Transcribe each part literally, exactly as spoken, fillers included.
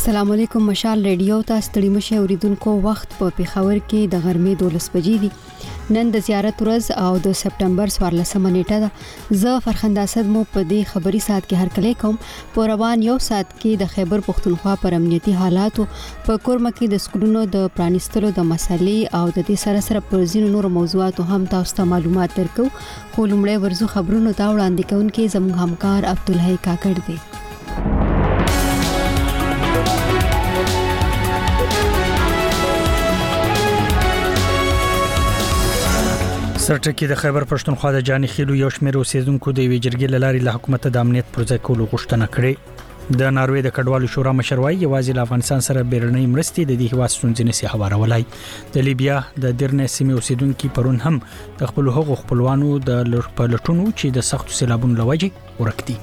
السلام علیکم. مشال ریډیو ته ستړي مشه اوریدونکو، وخت په پیښور کې د غرمې دولس بجې دي. نن د زیارت ورځ او د سپټمبر څوارلسمه نیټه ده. زه فرخنده اسد مو په دې خبري ساعت کې هرکلی کوم. په روان یو ساعت کې د خیبر پښتونخوا پر امنیتي حالاتو، په کورمه کې د سکولونو د پرانیستلو د مسلې او د دې سره سره پر ځینو نور موضوعاتو هم تاسو ته معلومات درکو. خو لومړی ورزو خبرونو ته وړاندې کوونکې زموږ همکار عبدالحی کاکړ دی. سرټکی د خیبر پښتونخوا د جاني خیلو یو شمېر اوسیدونکو د وی جرګې لاري له حکومت د امنیت پر ځای کولو غوښتنه کړې. د ناروې د کډوالو شورا مشر وايي یوازې له افغانستان سره بیرنۍ مرستې د دې هیواد ستونزې نشي هوارولای. د لیبیا د درنه سیمې اوسیدونکو پرون هم د خپل حقوق خپلوانو د لټونو چې د سختو سیلابونو لوجه ورکتي.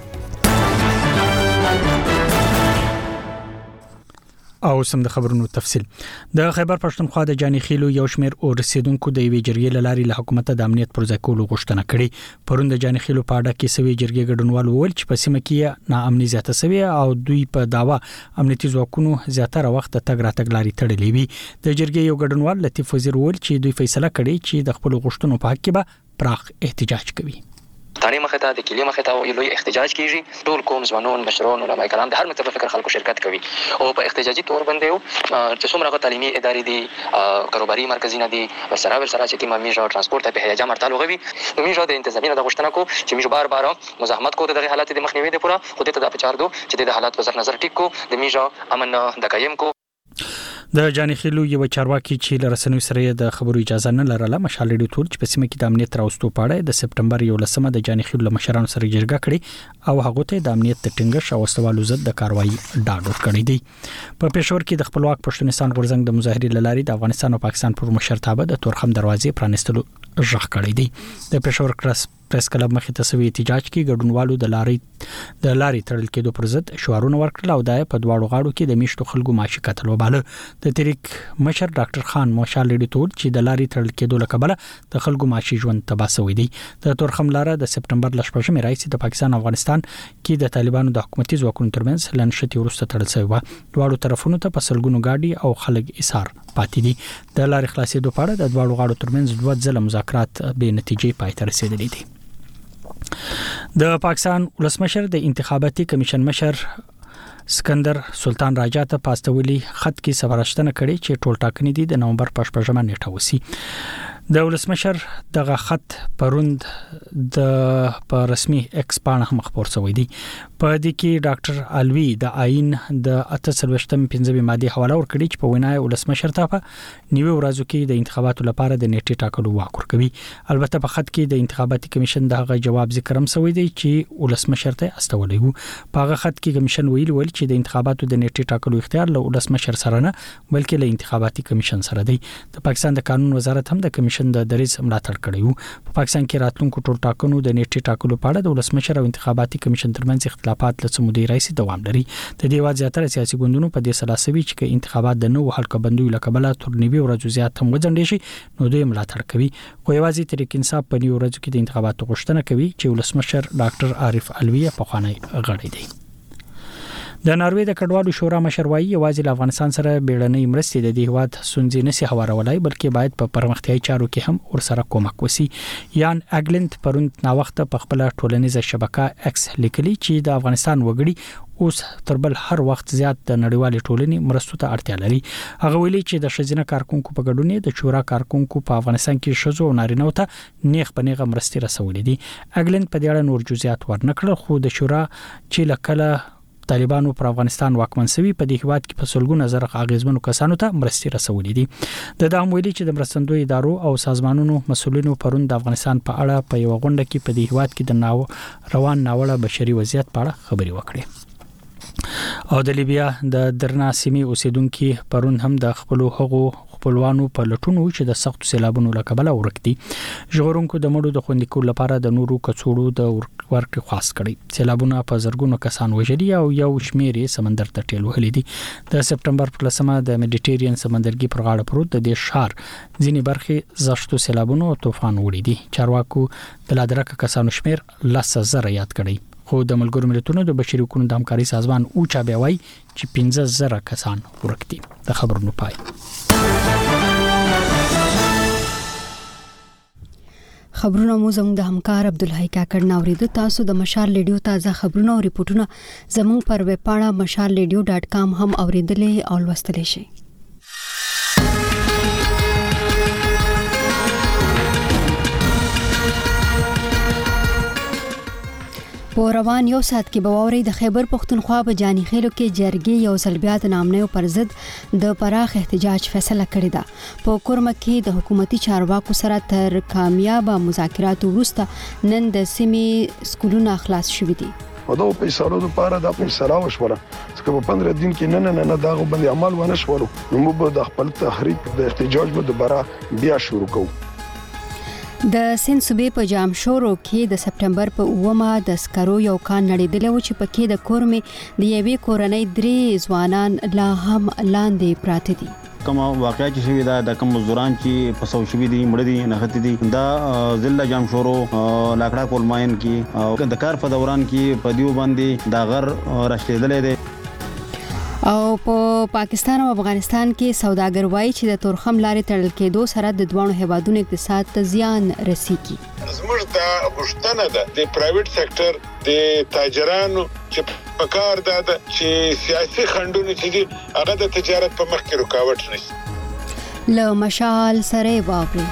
او سم د خبرونو تفصيل. د خیبر پښتونخوا د جاني خیلو یو شمېر اوسیدونکو د وی جرګې لاري له حکومت د امنیت پر ځای کولو غوښتنه کړې. پرون د جاني خیلو په اړه کې سوي جرګې ګډونوال وویل چې په سیمه کې ناامني زیاته سوي او دوی په داوا امنیتي ځواکونو زیاتره وخت تګ راتګ لاري تړلې وي. د جرګې یو ګډونوال لطیف وزیر وویل چې دوی فیصله کړې چې د خپل غوښتنو په حق کې به پراخ احتجاج کوي. تاریخ مخه ته د کلی مخه ته لوی احتجاج کیږي. ټول قوم ځوانون مشرون علماء کرام د هر مکتب فکر خلکو شرکت کوي او په احتجاجي تور باندې یو چې څومره تعلیمي ادارې دي، کاروباري مرکزونه دي، سره ور سره چې تیمه میجا ترانسپورت په هيجا مرتالو غوي نو میجا د انتظامیه د غشتنه کو چې میجا بار بار مزاحمت کو د حالات د مخنیوي د پورا خو ته د پچار دو چې د حالات وزر نظر ټیک کو د میجا امن د قایم کو. د جاني خیلو یو چارواکي چې لرسنوي سره د خبرو اجازه نه لرله مشال ډیو ټول چې په سیمه کې د امنیت راوستو پاړه د سپټمبر یولسمه د جاني خیلو مشرانو سره جرګه کړې او هغه ته د امنیت د ټینګښ او استوالو ضد د کاروایی ډاډ ورکړی دی. په پېښور کې د خپلواک پښتونستان غورځنګ د مظاهرې لاري د افغانستان او پاکستان پر مشرتابه د تورخم دروازې پرانستلو ژغ کړی دی. د پېښور کراس پریس کلب مخې ته سوي احتجاج کې ګډونوالو د لاري د لاري تړل کېدو پر ضد شعارونه ورکړل او دای په دواړو غاړو کې د میشتو خلکو معاشي قتل وباله. د تحریک مشر ډاکټر خان مشال لري ټول چې د لاري تړل کېدو لکبله د خلکو معاشي ژوند تباسوي دي. د تورخم لاره د سپټمبر لشپږمې راځي د پاکستان او افغانستان کې د طالبانو د حکومتي ځواکونو ترمنځ لنشتي ورسته تړل شوی و. دواړو طرفونو ته په سلګونو گاډي او خلک ایثار پاتې دي. د لاري خلاصېدو په اړه د دواړو غاړو ترمنځ دوه ځله مذاکرات به نتیجې پای ته رسیدلې دي. د پاکستان ولسمشر د انتخاباتي کمیشن مشر سکندر سلطان راجا ته پاستولي خط کې سفارښتنه کړې چې ټول ټاکنې دي د نومبر پښپژمه نیټه وسی. د ولسمشر دغه خط پروند د په رسمي ایکس باندې هم خبر شوی دی. په دې کې ډاکټر الوی د آئین د اتهڅلوېښتم پنځمې ماده حواله ورکړي چې په وینای ولسمشر ته په نیوي ورځو کې د انتخاباتو لپاره د نیټې ټاکلو واک ورکوي. البته په خط کې د انتخاباتي کمیشن دغه جواب ذکر هم شوی دی چې ولسمشر ته استولې وو. په هغه خط کې کمیشن ویل ول چې د انتخاباتو د نیټې ټاکلو اختیار له ولسمشر سره نه بلکې له انتخاباتي کمیشن سره دی. د پاکستان د قانون وزارت هم د کمیشن د دریز ملاتړ کړی وو. په پاکستان کې راتلونکو ټول ټاکنو د نیټې ټاکلو په اړه د ولسمشر او انتخاباتي کمیشن ترمنځ اختلافات له سمودي رئیس دوام لري. د دې واد زیاتره سیاسي ګوندونو په دې سلاسوي چې انتخابات د نوو حلقه بندوي لکبله تر نیوي ورځو زیات هم وځنډي شي نو دوی ملاتړ کوي. خو یوازې تحریک انصاف په نیوي ورځو کې د انتخاباتو غوښتنه کوي چې ولسمشر ډاکټر عارف الوی په خوانی غړی دی. د ناروې د کډوالو شورا مشر وايي یوازې له افغانستان سره بیړنۍ مرستې د دې هواد سنځي نشي هوارولای بلکې باید په پرمختیايي چارو کې هم ورسره کومک وسی. یان اګلند پروند نا وخت په خپل ټولنیزه شبکه ایکس لیکلي چې د افغانستان وګړي اوس تربل هر وخت زیات د نړیوال ټولنې مرستو ته اړتیا لري. هغه ویلي چې د شزینه کارکونکو په ګډون د شورا کارکونکو په افغانستان کې شزو او نارینه ته نیغ په نیغه مرستې رسولې دي. اګلند په دې اړه نور جزئیات ورنکړل خو د شورا چې لکله طالبانو پر افغانستان واکمن شوی په دې هیواد کې په سلګونه زره اغیزمنو کسانو ته مرستې رسولې دي. د دام ویلي چې د مرستندوی ادارو او سازمانونو مسؤلینو پرون د افغانستان په اړه په یو غونډه کې په دې هیواد کې د ناو روان ناوړه بشري وضعیت په اړه خبري وکړي. او د لیبیا د درنا سیمې اوسیدونکو پرون هم د خپل حقوق خپلوانو په لټونو چې د سختو سیلابونو لکبله ورکتي. ژغورونکو د مړو د خوندیکو لپاره د نورو کڅوړو د ورکړې خاص کړي. سیلابونه په زرګونو کسان وژلي او یو شمېر سمندر ته ټیل وهلي دي. د سپټمبر پر لسمه د میډیټرین سمندرګي پر غاړه پروت د دې شهر ځینې برخې زشتو سیلابونو او طوفان وړي دي. چارواکو د لادرکه کسانو شمېر لس زره یاد کړي. خو د ملګرو ملتونو د بشري حقوقو د همکاري سازمان اوچا بیا وایي چې پنځه زره کسان ورک دي. د خبرونو پای. خبرونه مو زموږ د همکار عبدالحی کاکړ ناوریدو. تاسو د مشال ریډیو تازه خبرونه او ریپورتونه زموږ پر ویب پاڼه مشال ریډیو ډاټ کام هم اوریدلې او لوستلی شئ. په روان یو ساعت کې به واورئ د خیبر پښتونخوا په جاني خیلو کې جرګې یو ځل بیا د نامنیو پر ضد د پراخ احتجاج فیصله کړې ده. په کورمه کې د حکومتي چارواکو سره تر کامیابه مذاکراتو وروسته نن د سیمې سکولونه خلاص شوي دي. او دا پیسارو لپاره د فیصله وشوله چې په پندره دین کې نه نه نه داغه باندې عمل ونه شولو نو موږ د خپل تحریک د احتجاج به دوباره بیا شروع کوو. د سند صوبې په جامشورو کې د سپټمبر په اوومه د سکرو یو کان نړیدلی و چې پکې د کورمې د یوې کورنۍ درې ځوانان لا هم لاندې پراته دي. کوم واقعیا چې شوی دا د کوم مزدوران چې په سو شوی دي مړ دي نهته دي دا ضلع جامشورو لاکړه کولماین کې او د کار په دوران کې په دیو باندې دا غر راشدلې دي. او په پاکستان او افغانستان کې سوداګر وایي چې د تورخم لارې تړل کېدو سره د دوه هیوادونو اقتصاد ته زیان رسیږي. زموږ د غوښتنه ده د پرایویټ سېکټر د تاجرانو چې په کار ده چې سیاسي خنډونه چې دي هغه د تجارت په مخ کې رکاوټ نشي. له مشال سره واوري.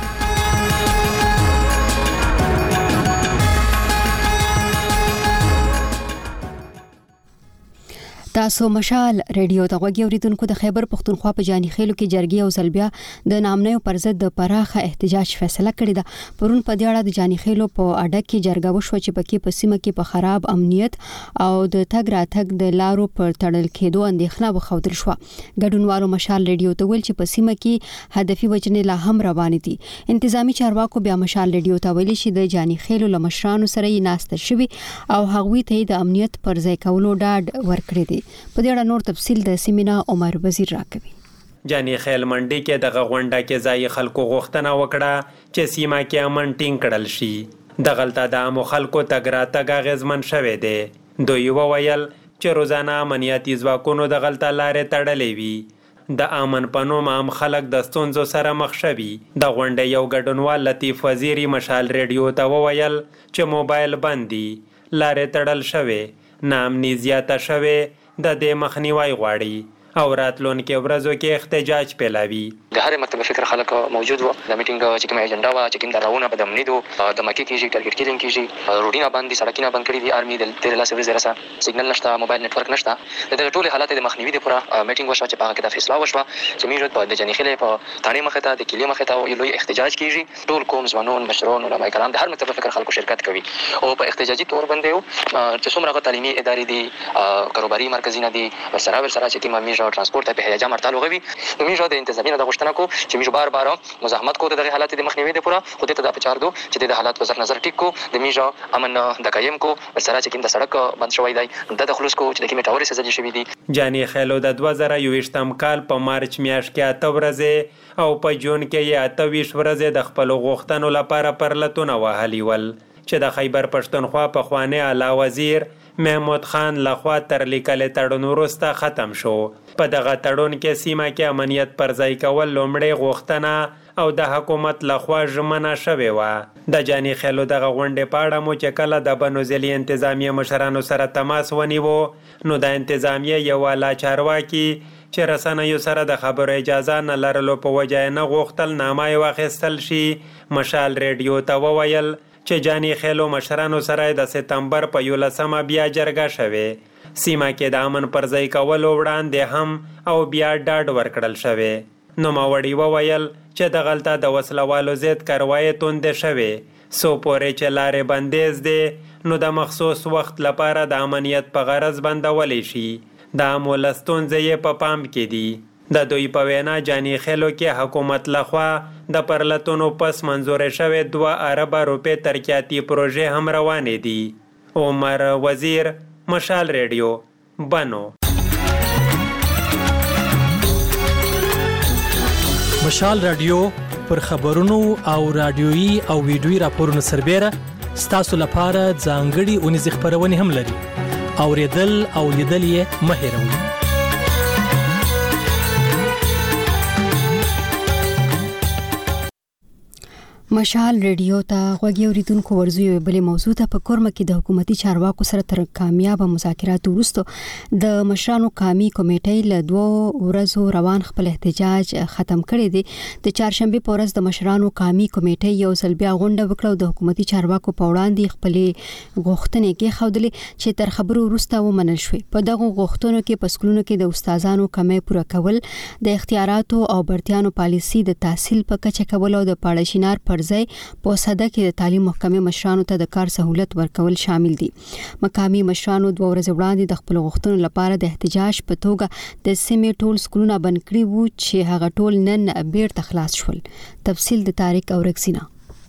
تاسو مشال ریډیو ته غوږی اوریدونکو. د خیبر پښتونخوا په جاني خیلو کې جرګې او زلبیا د نامنیو پر ضد د پراخه احتجاج فیصله کړې ده. پرون په دې اړه د جاني خیلو په اډه کې جرګه وشوه چې پکې په سیمه کې په خراب امنیت او د تګ راتګ د لارو پر تړل کېدو اندېښنه وښودل شوه. ګډونوالو مشال ریډیو ته ویل چې په سیمه کې هدفي وجنې لا هم روانې دي. انتظامی چارواکو بیا مشال ریډیو ته ویلي چې د جاني خیلو له مشرانو سره یې ناسته شوي او هغوی ته د امنیت پر ځای کولو ډاډ ورکړی دی. په دې اړه نور تفصیل د سیمینا عمر وزیر راکوي. جاني خیل منډي کې دغه غونډه کې ځای خلکو غوښتنه وکړه چې سیمه کې امن ټینګ کړل شي. د غلطه د عامو خلکو تګ راتګ اغېزمن شوی دی. دوی وویل چې روزانه امنیتي ځواکونو د غلطه لارې تړلې وي. د امن په نوم عام خلک د ستونزو سره مخ شوي. د غونډې یو ګډونوال لطیف وزیری مشال ریډیو ته وویل چې موبایل بند دي، لارې تړل شوی، ناامني زیاته شوی، د دې مخنیوي غواړي او راتلونکي ورځو کې احتجاج پیلاوي. د هر مکتب فکر خلک موجود وو. د میټینګ چې کوم اجنډا وا چې کوم دراونه په دمنیدو د مکی کېږي ټارګټ کیلینګ کېږي روډینا باندې سړکینه بند کړی دي. آرمي د تیر لاس وزیر سره سیګنل نشته، موبایل نتورک نشته. د ټول حالات د مخنیوي د پوره میټینګ وشو چې په هغه کې د فیصله وشوه چې میږي په د جنی خلې په تانه مخه ته د کلی مخه ته لوی احتجاج کیږي. ټول قوم ځوانون مشرون علماء کرام د هر مکتب فکر خلکو شرکت کوي او په احتجاجي تور باندې چې څومره تعلیمي ادارې دي، کاروباري مرکزونه دي، سره سره چې کوم میږي ترانسپورت ته په هیجان مرتل وغوي نو میږي د انتظامیه د غوښتنه کو چې میږي بار بار مزاحمت کو دغه حالات د مخنیوي د پوره خو ته د پچار دو چې د حالات په نظر ټیک کو د میږي امن د قایم کو سره چې کوم د سړک بند شوی دی د خلوص کو چې د کومه ټاوري سزا شوی دي. جاني خیلو د دوه زره یوویشتم کال په مارچ میاشت کې اته ورځې او په جون کې یې اته ویشت ورځې د خپل غوښتنو لپاره پرلتونه وهلي ول چې د خیبر پښتونخوا په خوانه اعلی وزیر محمود خان لخوا تر لیکل تړون وروسته ختم شو. په دغه تړون کې سیمه کې امنیت پر ځای کول لومړی غوښتنه او د حکومت لخوا ژمنه شوې وه. د جاني خیلو دغه غونډې په اړه مو چې کله د بنو ضلع انتظامیه مشرانو سره تماس ونیو نو د انتظامیه یو اعلی چارواکي چې رسنیو سره د خبرو اجازه نه لرلو په وجه نه غوښتل نامه یې واخیستل شي. مشال ریډیو ته وویل چې جاني خیلو مشرانو سره د سپتمبر په یولسمه بیا جرګه شوې. سیمه کې د امن پر ځای کولو وړاندې هم او بیا ډاډ ورکړل شوی. نوموړي وویل چې د غلطه د وسلوالو ضد کاروایي توندې شوې سو پورې چې لارې بندیز دی نو د مخصوص وخت لپاره د امنیت په غرض بندولی شي. د عامو له ستونزې یې په پام کې دي. د دوی په وینا جاني خیلو کې حکومت لخوا د پرلتونو پس منظور شوی دوه اربه روپۍ ترقیاتي پروژې هم روانې دي. عمر وزیر، مشال ریډیو، بنو. مشال رادیو پر خبرونو او رادیویي او ویډیویي راپورونو سربېره ستاسو لپاره ځانګړي اونیزې خبرونه هم لري. اوریدل او لیدل یې مه هېروئ. مشال ریډیو ته غوږی اوریدونکو ورزوي بلې موضوع ته په کورمه کې د حکومتي چارواکو سره تر کامیاب مذاکرات وروسته د مشرانو قومي کمیټې له دوه ورځو روان خپل احتجاج ختم کړی دی. د چهارشنبه په ورځ د مشرانو قومي کمیټې یو ځل بیا غونډه وکړه او د حکومتي چارواکو په وړاندې خپل غوښتنې کې خوندلې چې تر خبرو وروسته ومنل شوې. په دغه غوښتنو کې په سکولونو کې د استادانو کمې پوره کول، د اختیاراتو او برتیانو پالیسي د تحصیل په کچه کول او د پاړشینار پر ځای په صده کې د تعلیم محکمې مشرانو ته د کار سہولت ورکول شامل دي. مقامي مشرانو دوه ورځې وړاندې د خپل غوښتنو لپاره د احتجاج په توګه د سیمې ټول سکولونه بند کړي وو چې هغه ټول نن بیرته خلاص شول. تفصیل د طارق اورکسینا.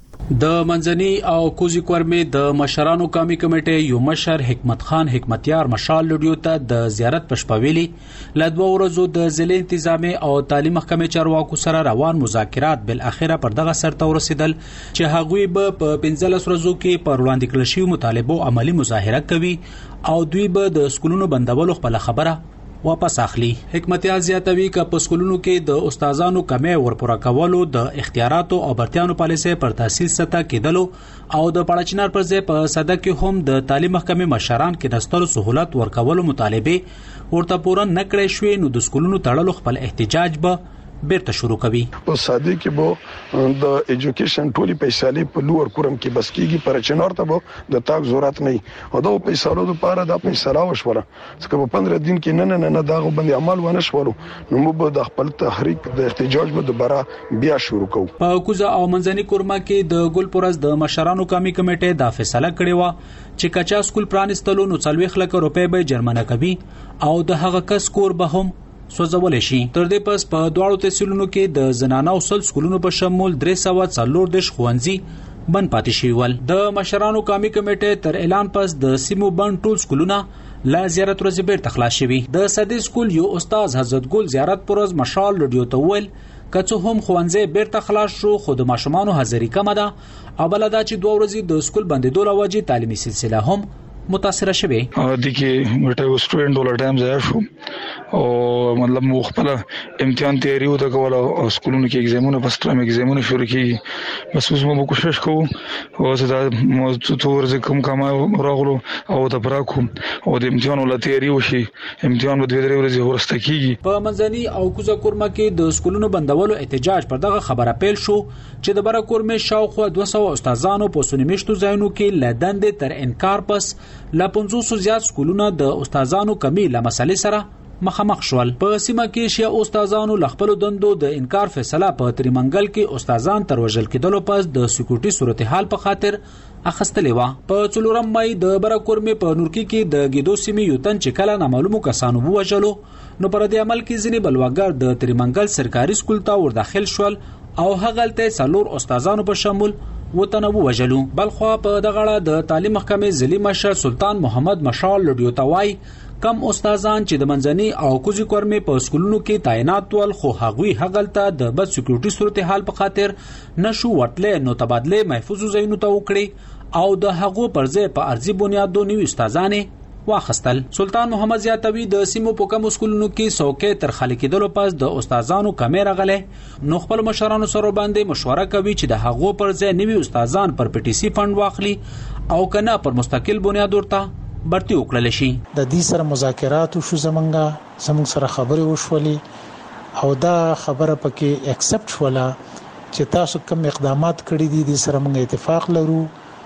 د منځني او کوزي کورمې د مشرانو قومي کمیټې یو مشر حکمت خان حکمتیار مشال لډیو ته د زیارت پښپویلي له دوه ورځو د ضلع انتظامی او تعلیم محکمې چارواکو سره روان مذاکرات بل اخیره پر دغه سرته ورسېدل چې هغوی به په پنځلس ورځو کې پر وړاندې کړل شویو مطالبو عملی مظاهره کوي او دوی به د سکولونو بندولو خپل خبره واپس اخلي. حکمتیار زیاتوي ک په سکولونو کې د استادانو کمې ورپوره کولو، د اختیاراتو او برتیانو پالیسي پر تحصیل سطح کېدلو او د پړچنار پر ځای په صده کې هم د تعلیم محکمې مشران کې نستلو سہولت ورکولو مطالبه ورته پوره نکړې شوې. نو د سکولونو تړلو خپل احتجاج به بیرته شروع کوي. په ساده کې به د ایجوکیشن ټولي پیسې په لوړ کورم کې بس کیږي، پر چنار ته به د تاک ضرورت نه او دا پیسې لپاره د پیسې راوښوره څنګه په پندره دن کې نه نه نه داغه باندې عمل ونه شولو. نو موږ د خپل تحریک د احتجاج به دوباره بیا شروع کوو. په کوزه او منځني کورما کې د ګلپورز د مشرانو قومي کمیټې د فیصله کړې و چې کچا سکول پرانستلو نو څلويخ لک روپۍ به جرمانه کوي او د هغه کس کور به هم سوځول شي. تر دې پس په دواړو تحصیلونو کې د زنانه او سل سکولونو په شمول درې سوه څلور د ښوونځي بند پاتې شوي ول. د مشرانو قومي کمیټې تر اعلان پس د سیمو بند ټول سکولونه لا زیارت ورځ بیرته خلاص شوي. د صدې سکول یو استاد حضرت ګل زیارت پرز مشال لډیو ته ویل کڅو هم خوانځي بیرته خلاص شو خو د ماشومان حاضری کم ده او بلدا چې دوه ورځې د سکول بندیدو لوجه تعلیمي سلسله هم متاثر شوه. د کې مټه سټوډنټ ول ټایم ځای شو او مطلب مو خپل امتحان تیاری وته کول او سکولونو کې ایگزامونه فرست ټایم ایگزامونه شروع کیږي. بس اوس مو کوشش کوو او زه د موضوع تور ز کوم کما راغلو او د براکو او د امتحان ول تیاری وشي. امتحان به د درې ورځې ورسته کیږي. په منځني او کوزه کورما کې د سکولونو بندولو احتجاج پر دغه خبره پیل شو چې د برا کورمې شاوخوا دوه سوه استادانو په سنمیشتو ځایونو کې لدند تر انکار پس لا پنځوس زیات سکولونه د استادانو کمی له مسلې سره مخامخ شول. په سیمه کې شیا استادانو لخپل دندو د انکار فیصله په تریمنګل کې استادان تر وژل کېدلو پس د سکیورټي صورتحال په خاطر اخستلې و. په څلورم مای د برکورمې په نورکی کې د ګیدو سیمې یو تن چې کله نامعلومو کسانو وژلو نو پر دې عمل کې ځینې بلواګر د تریمنګل سرکاري سکول ته ور داخل شول او هغه ته څلور استادانو په شمول وطن وژلو. بلخوا په دغه د تعلیم محکمې ضلعي مشر سلطان محمد مشال لډیو توای کم استادان چې د منځني او کوزي کورمې په سکولونو کې تعینات ول خو هغوی هغلته د بد سکیورټي صورتحال په خاطر نشو وټلې نو تبادله محفوظ زینو ته وکړي او د هغو پر ځای په ارزي بنیادو نیو استادانې واخستل. سلطان محمد زیاتوی د سیمو په کوم سکولونو کې څوکې تر خلک کېدلو پس د استادانو کمیره غلې نو خپل مشرانو سره باندې مشوره کوي چې د هغو پر ځای نیو استادان پر پی ټی سی فند واخلي او کنه پر مستقل بنیاد ورته برتی وکړل شي. د دې سره مذاکرات شو زمونږه زمونږ سره خبرې وشولې او دا خبره پکې اکسپټ شوله چې تاسو کوم اقدامات کړی دي د سره موږ اتفاق لرو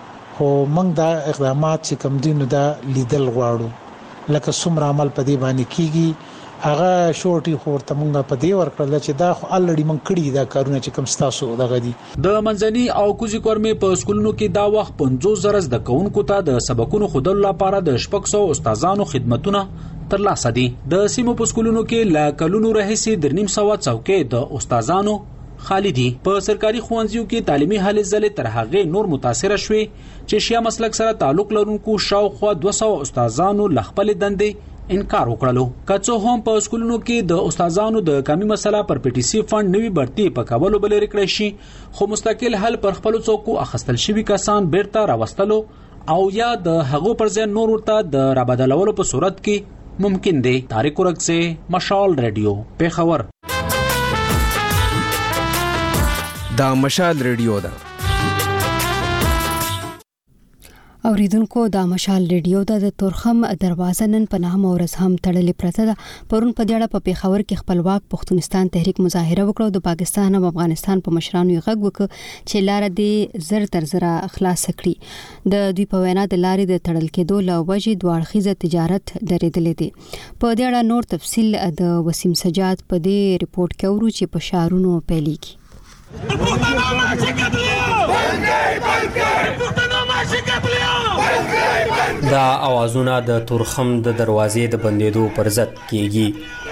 خو موږ دا اقدامات چې کوم دي نو دا لیدل غواړو لکه څومره عمل په دې باندې کیږي هغه شورټي خورته موږ په دې ورکړل چې دا خو الریډي موږ کړی دا کارونه چې کوم تاسو دغه دي. د منځني او کوزي کورمې په سکولونو کې دا وخت پنځوس زره د کونکو ته د سبقونو خودلو لپاره د شپږ سوه استادانو خدمتونه ترلاسه دي. د سیمو په سکولونو کې لا کلونو راهیسې د نیم سوه څوکۍ د استادانو خالی دي. په سرکاري ښوونځیو کې تعلیمي حالت زله تر هغه نور متاثر شوي چې شیا مسلک سره تعلق لرونکو شاوخوا دوه سوه استادانو لخپل دندې انکار وکړلو. که څه هم په سکولونو کې د استادانو د کمی مسله پر پی ټي سی فند نوي برتي په کولو بل لري شي، خو مستقل حل پر خپل څوکو اخستل شوي کسان بیرته راوستلو او یا د هغو پر ځای نور ورته د رابدلولو په صورت کې ممکن دی. طارق ورکزه، مشال ریډیو، پیښور. دا مشال ریډیو ده. اوریدونکو دا مشال ریډیو د تورخم دروازه نن په نامه ورځ هم تړلې پرته ده. پرون په دې اړه په پیښور کې خپلواک پښتونستان تحریک مظاهره وکړه. د پاکستان او افغانستان په مشرانو یې غږ وکړ چې لار دې زر تر زره خلاص کړي. د دوی په وینا د لارې د تړل کېدو له وجې دوه اړخیزه تجارت درېدلې دي. په دې اړه نور تفصیل د وسیم سجاد په دې ریپورت کې اورو چې په شهرونو پیلېږي. دا اوازونه د تورخم د دروازې د بندېدو پر ضد کېږي.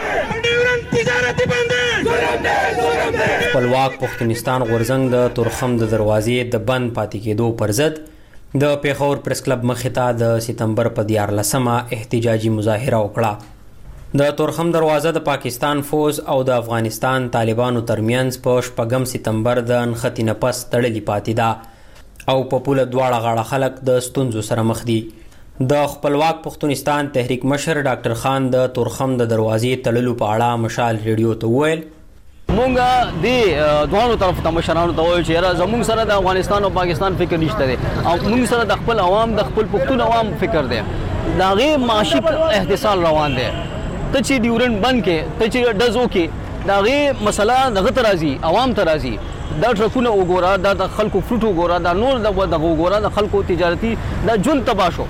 خپلواک پښتونستان غورځنګ د تورخم د دروازې د بند پاتې کېدو پر ضد د پیښور پریس کلب مخې ته د سپتمبر په دیارلسمه احتجاجي مظاهره وکړه. د تورخم دروازه د پاکستان فوز او د افغانستان طالبانو ترمنځ په شپږم سپتمبر د نښتې نه پس تړلې پاتې ده او په پوله دواړه غاړه خلک د ستونزو سره مخ دي. د خپلواک پښتونستان تحریک مشر ډاکټر خان د تورخم د دروازې تړلو په اړه مشال ریډیو ته وویل مونږ د دوانو طرف ته مشرانو ته وایو چې یاره زمونږ سره د افغانستان او پاکستان فکر نشته دی او مونږ سره د خپل عوام د خپل پښتون عوام فکر دی. د هغې معاشي احتسال روان دی. ته چې ډیورنډ بند کې ته چې ډز وکې د هغې مسله دغه ته راځي، عوام ته راځي. دا ټرکونه وګوره، دا د خلکو فروټ وګوره، دا نور دغه وګوره، د خلکو تجارتي دا ژوند تباه شو.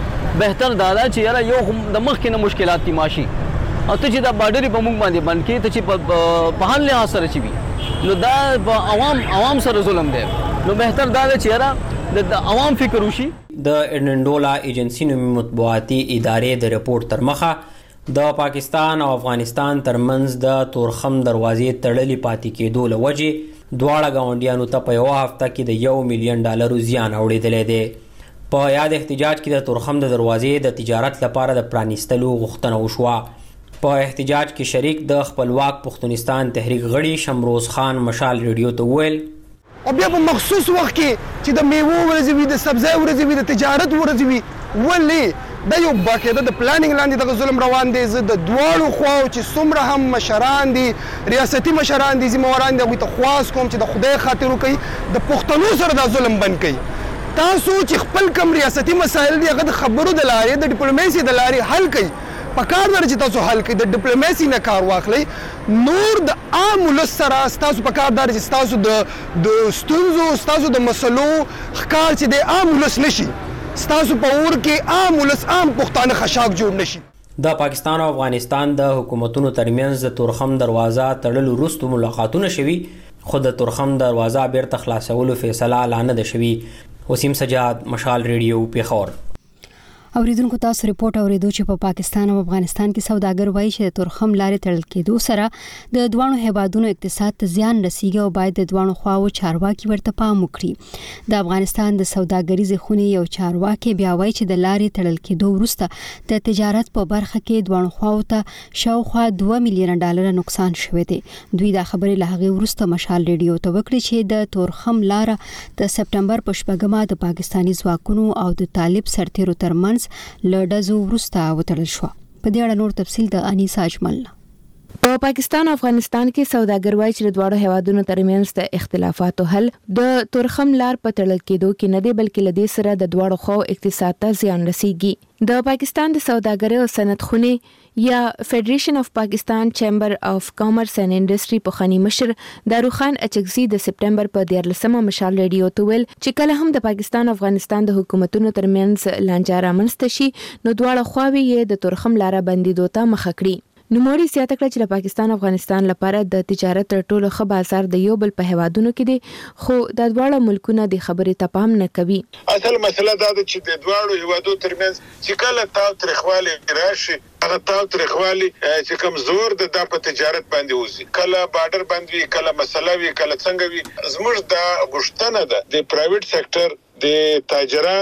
بهتر دا ده چې یاره یو د مخکې نه مشکلات دي معاشي او ته چې دا بارډرې په موږ باندې بند کړې، ته چې په هر لحاظ سره چې وي نو دا په عوام عوام سره ظلم دی. نو بهتر دا ده چې یاره د عوام فکر وشي. د ایرنډولا ایجنسی نومي مطبوعاتي ادارې د رپورټ تر مخه د پاکستان او افغانستان ترمنځ د تورخم دروازې تړلې پاتې کېدو له وجې دواړه ګاونډیانو ته په یوه هفته کې د یو میلیون ډالرو زیان اوړېدلی دی. په یاد احتجاج کې د تورخم د دروازې د تجارت لپاره د پرانیستلو غوښتنه وشوه. په احتجاج کې شریک د خپلواک پښتونستان تحریک غړي شمروز خان مشال ریډیو ته وویل او بیا په مخصوص وخت کې چې د میوو ورځې وي، د سبزیو ورځې وي، د تجارت ورځې وي، ولې دا یو باقاعده د پلانینګ لاندې دغه ظلم روان دی. زه د دواړو خواو چې څومره هم مشران دي، ریاستي مشران دي، ذمهواران دي، هغوی ته خواست کوم چې د خدای خاطر وکړي، د پښتنو سره دا ظلم بند کړي. تاسو چې خپل کم ریاستي مسایل دي هغه د خبرو د لارې د ډیپلوماسي د لارې حل کړي. په کار ده چې تاسو حل کړئ، د ډیپلوماسي نه کار واخلئ. نور د عام ولس سره ستاسو په کار ده چې ستاسو د د ستونزو ستاسو د مسلو ښکار چې د عام ولس نشي، ستاسو په اور کې عام ولس عام پښتانه خشاک جوړ نشي. د پاکستان او افغانستان د حکومتونو ترمنځ د تورخم دروازه تړلو وروسته ملاقاتونه شوي، خو د تورخم دروازه بیرته خلاصولو فیصله لا نه ده شوي. وسیم سجاد، مشال ریډیو، پیښور. اوریدونکو تاسو ریپورت اوریدو چې په پاکستان او افغانستان کې سوداګر وایي چې د تورخم لارې تړل کېدو سره د دوانو هیوادونو اقتصاد ته زیان رسیږي او باید د دوانو خواو چارواکي ورته پام وکړي. د افغانستان د سوداګریزې خونې یو چارواکي بیا وایي چې د لارې تړل کېدو وروسته د تجارت په برخه کې دوانو خواو ته شاوخوا دوه میلیونه ډالر نقصان شوی دی. دوی دا خبرې له هغې وروسته مشال ریډیو ته وکړې چې د تورخم لاره د سپتمبر په شپږمه د پاکستاني ځواکونو او د طالب سرتیرو ترمنځ لړډزو وروسته وتړل شو. په دې اړه نور تفصیل د انیسا اجمل. په پاکستان او افغانستان کې سوداګر وایي چې د دواړو هیوادونو ترمنځ د اختلافاتو حل د تورخم لار په تړل کېدو کې نه دی، بلکې له دې سره د دواړو خواو اقتصاد ته زیان رسیږي. د پاکستان د سوداګرۍ او صنعت خونې یا فدریشن اف پاکستان چیمبر اف کامرس اینڈ انډستری په خني مشر داروخان اچکزي د سپتمبر په دیارلسمه مشال ریډیو ته ویل چې کله هم د پاکستان او افغانستان د حکومتونو ترمنځ لانجه رامنځته شي نو دواړه خواوې یې د تورخم لاره بندیدو ته مخه کړي. نوموړي زیاته کړه چې د پاکستان او افغانستان لپاره د تجارت تر ټولو ښه بازار د یو بل په هیوادونو کې دی، خو د دواړو ملکونو د خبرې ته پام نه کوي. اصل مسله دا ده چې د دواړو هیوادو ترمنځ چې کله تاو تریخوالی راشي، هغه تاو تریخوالی چې کمزور ده دا په تجارت باندې وځي. کله بارډر بند وي، کله مسله وي، کله څنګه وي. زموږ دا غوښتنه ده د پرایویټ سېکټر د تاجرانو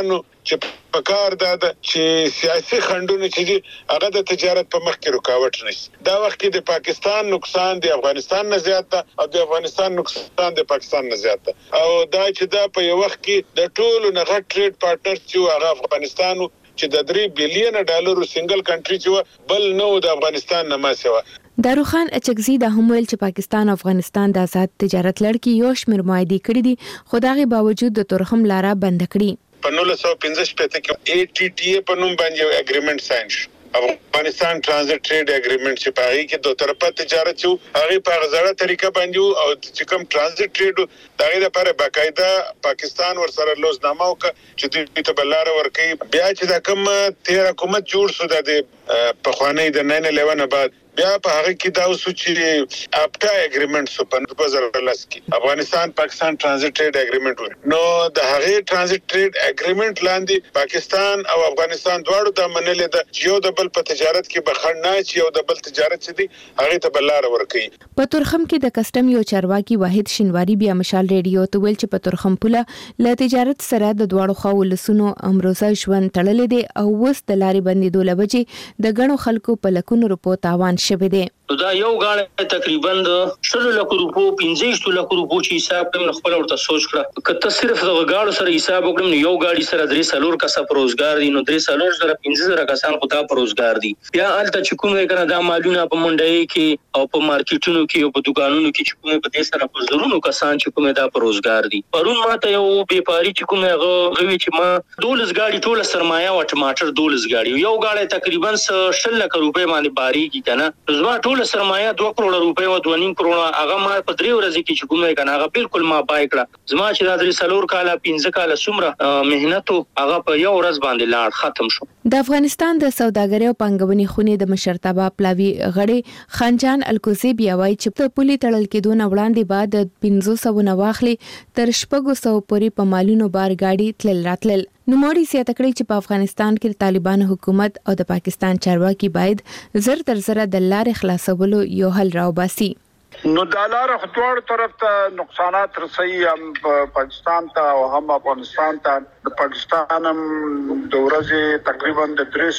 چې په کار دا ده چې سیاسي خنډونه چې هغه د تجارت په مخ کې رکاوټ نشي. دا وخت کې د پاکستان نقصان د افغانستان نه زیات ده او د افغانستان نقصان د پاکستان نه زیات ده. او دا چې دا په یو وخت کې د ټولو نه غټ ټریډ پارټنر چې هغه افغانستان چې د درې بلین ډالرو سنگل کنټری چې بل نو د افغانستان نه ما سوا. داروخان اچکزي د هم ویل چې پاکستان او افغانستان د آزاد تجارت لړ کې یو شمېر معاهدې کړې دي خو دغه باوجود د تورخم لاره بند کړې. په نولس سوه پنځه شپږ کې اي ټي ټي په نوم باندې یو اګریمنت ساين شو. افغانستان ترانزیت ټریډ اګریمنت چې په هغه کې دوه طرفه تجارت شو هغه په غزړه طریقه باندې او چې کوم ترانزیت ټریډ دغه لپاره باقاعده پاکستان ورسره لوزنامه وکړه چې دوی ته بلاره ورکړي. بیا چې دا کوم تیر حکومت جوړ شو د په خوانی د ناین الیون بعد بیا په هغه کې دا اوس چې اپټا اګریمنت سو په دوه زره لس کې افغانستان پاکستان ترانزیت ټریډ اګریمنت و. نو د هغه ترانزیت ټریډ اګریمنت لاندې پاکستان او افغانستان دواړو د منلې د یو د بل په تجارت کې بخښنه چې یو د بل تجارت چې دی هغه ته بلاره ورکړي. په تورخم کې د کسٹم یو چارواکي واحد شینواری بیا مشال ریډیو ته ویل چې په تورخم پوله ل تجارت سره د دواړو خواو لسونو امروزه ژوند تړلې دي او وس د لارې بندیدو لوجې د غنو خلکو په لکونو روپو تاوان شوه دي. دا یو غاړه تقریبا د شل لک روپو پنځه لک روپو چې حساب کوم خپل ورته سوچ کړه کته صرف د غاړو سره حساب وکړم نو یو غاړي سره درې سالور کسه پروزګار دي نو درې سالور سره پنځه زره کسان خو دا پروزګار دي. بیا الته چې کومه کنه دا مالونه په منډي کې او په مارکیټونو کې او په دکانونو کې چې کومه په دې سره په زرونو کسان چې کومه دا پروزګار دي. پرون ماته یو بیپاری چې کومه غوي چې ما دولس غاړي ټوله سرمایه او ټماټر دولس غاړي یو غاړه تقریبا شل لک روپے باندې باری کی کنه زما ټول سرمایه دوه کروڑ روپے او دوه نیم کروڑ هغه ما په درې ورځې کې چې کومه کنه هغه بالکل ما بای کړه. زما چې د درې سالور کاله پنځه کاله سمره مهنت هغه په یو ورځ باندې لاړ ختم شو. د افغانستان د سوداګرۍ او پنګونې خونې د مشرتابه پلاوی غړي خانجان الکوزی بیا وایي چې په پولي تړل کې دون وړاندې بعد پنځه سوه نواخلي تر شپږ سوه پورې په مالونو بار گاډي تلل راتلل. نوموړي زیاته کړې چې په افغانستان کې طالبان حکومت او د پاکستان چارواکي باید زر تر زره د لارې خلاصولو یو حل راوباسي. نو د لارې خطوړ طرف ته نقصانات رسي هم پاکستان ته او هم افغانستان ته. د پاکستان هم د ورځې تقریبا د درې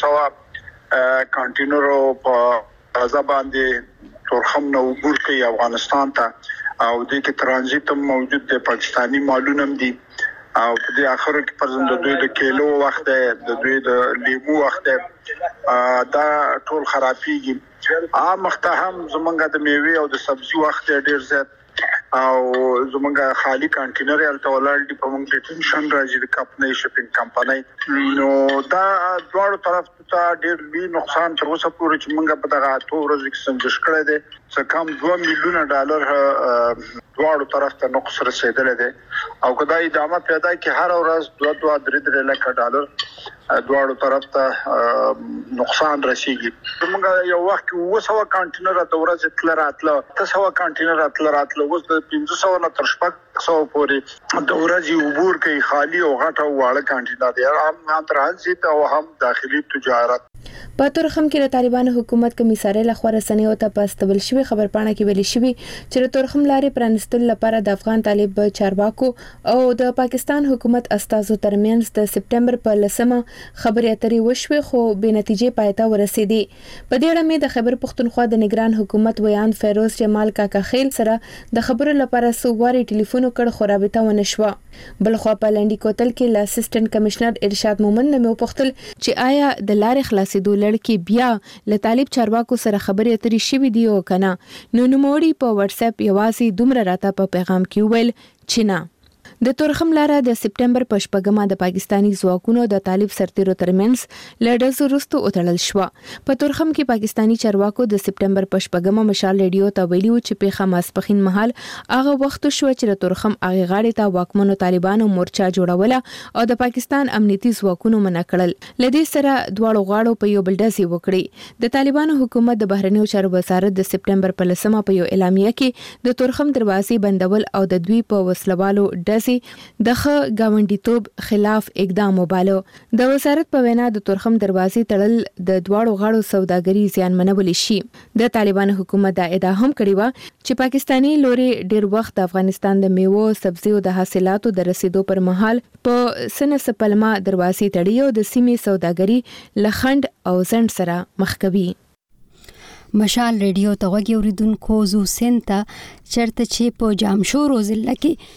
سوه کانټینرو په غزا باندې تورخم نو عبور کوي افغانستان ته او د کې ترانزیت هم موجود دی پاکستانی مالونه هم دي او په دې اخر کې پرځم د دوی د کیلو وخت د دوی د لیمو وخت دا ټول خرابېږي. عام وخت هم زمونږ د میوه او د سبزي وخت ډیر زیات او زمونږ خالی کانټینر الته ولر دی په موږ ټینشن راځي د کمپنۍ شپینګ کمپنۍ نو دا دواړو طرف ته ډیر لوی نقصان تر اوسه پورې چې موږ په دغه اته ورځو کې سنجش کړی دی څه کم دوه میلیونه ډالر دواړو طرف ته نقص رسیدلی دی او کدا ادامه پیدا کی هر ورځ دوه دوه درې درې لک ډالر دواړو طرف ته نقصان رسیږي. موږ یو وخت کې اوه سوه کانټینر د ورځې تل راتله اته سوه کانټینر تل راتله اوس د پنځه سوه نه تر شپږ سوه پورې د ورځې عبور کوي خالی او غټ او واړه کانټینر دي هم ترانزیت او هم داخلي تجارت. په تورخم کې د طالبانو حکومت کمیسارې لخوا رسنیو ته پاستبل شوی خبرپاڼه کې ویل شوی چې د تورخم لارې پرانستل لپاره د افغان طالب چارواکو او د پاکستان حکومت استازو ترمنځ د سپټمبر په لسمه خبرې اترې وشوي خو بې نتیجې پای ته ورسېدې. په دې اړه مې د خیبر پښتونخوا د نگران حکومت ویان فیروز جمال کاکا خیل سره د خبرو لپاره سوواري ټلیفون کړ خو رابطه ونه شوه. بلخوا په لنډي کوتل کې ل اسسټنټ کمشنر ارشاد مومن نه مې وپوښتل چې آیا د لارې خلاصېدو لړ کې بیا له طالب چارواکو سره خبرې اترې شوې دي او کنه. نو نوموړي په واتس اپ یوازې دومره راته په پیغام کې ویل چې نه. د تورخم لاره د سپټمبر په شپږمه د پاکستانی ځواکونو د طالب سرتیرو ترمنځ لړزو وروسته وتړل شو. په تورخم کې پاکستانی چارواکو د سپټمبر په شپږمه مشال ریډیو ته ویلي و چې پیښه ماسپخین مهال هغه وخت شو چې د تورخم هغه غاړې ته واکمنو طالبانو مورچا جوړوله او د پاکستان امنیتي ځواکونو منع کړل. لدې سره دواړو غاړو په یو بل ډزې وکړې. د طالبانو حکومت د بهرنیو چارو وزارت د سپټمبر په لسمه په یو اعلامیه کې د تورخم دروازې بندول او د دوی په وسلوالو ډزې د ښه ګاونډیتوب خلاف اقدام وباله. د وزارت په وینا د تورخم دروازې تړل د دواړو غاړو سوداګري زیانمنول شي. د طالبان حکومت دا ادعا هم کړې و چې پاکستانی لوري ډیر وخت د افغانستان د میوو سبزیو د حاصلاتو د رسیدو پر مهال په سن سپلما دروازې تړي او د سیمې سوداګري لخند او زند سره مخ کوي. مشال ریډیو ته غوږی اوریدونکو زو سنتا چرته چې په جامشورو ضلع کې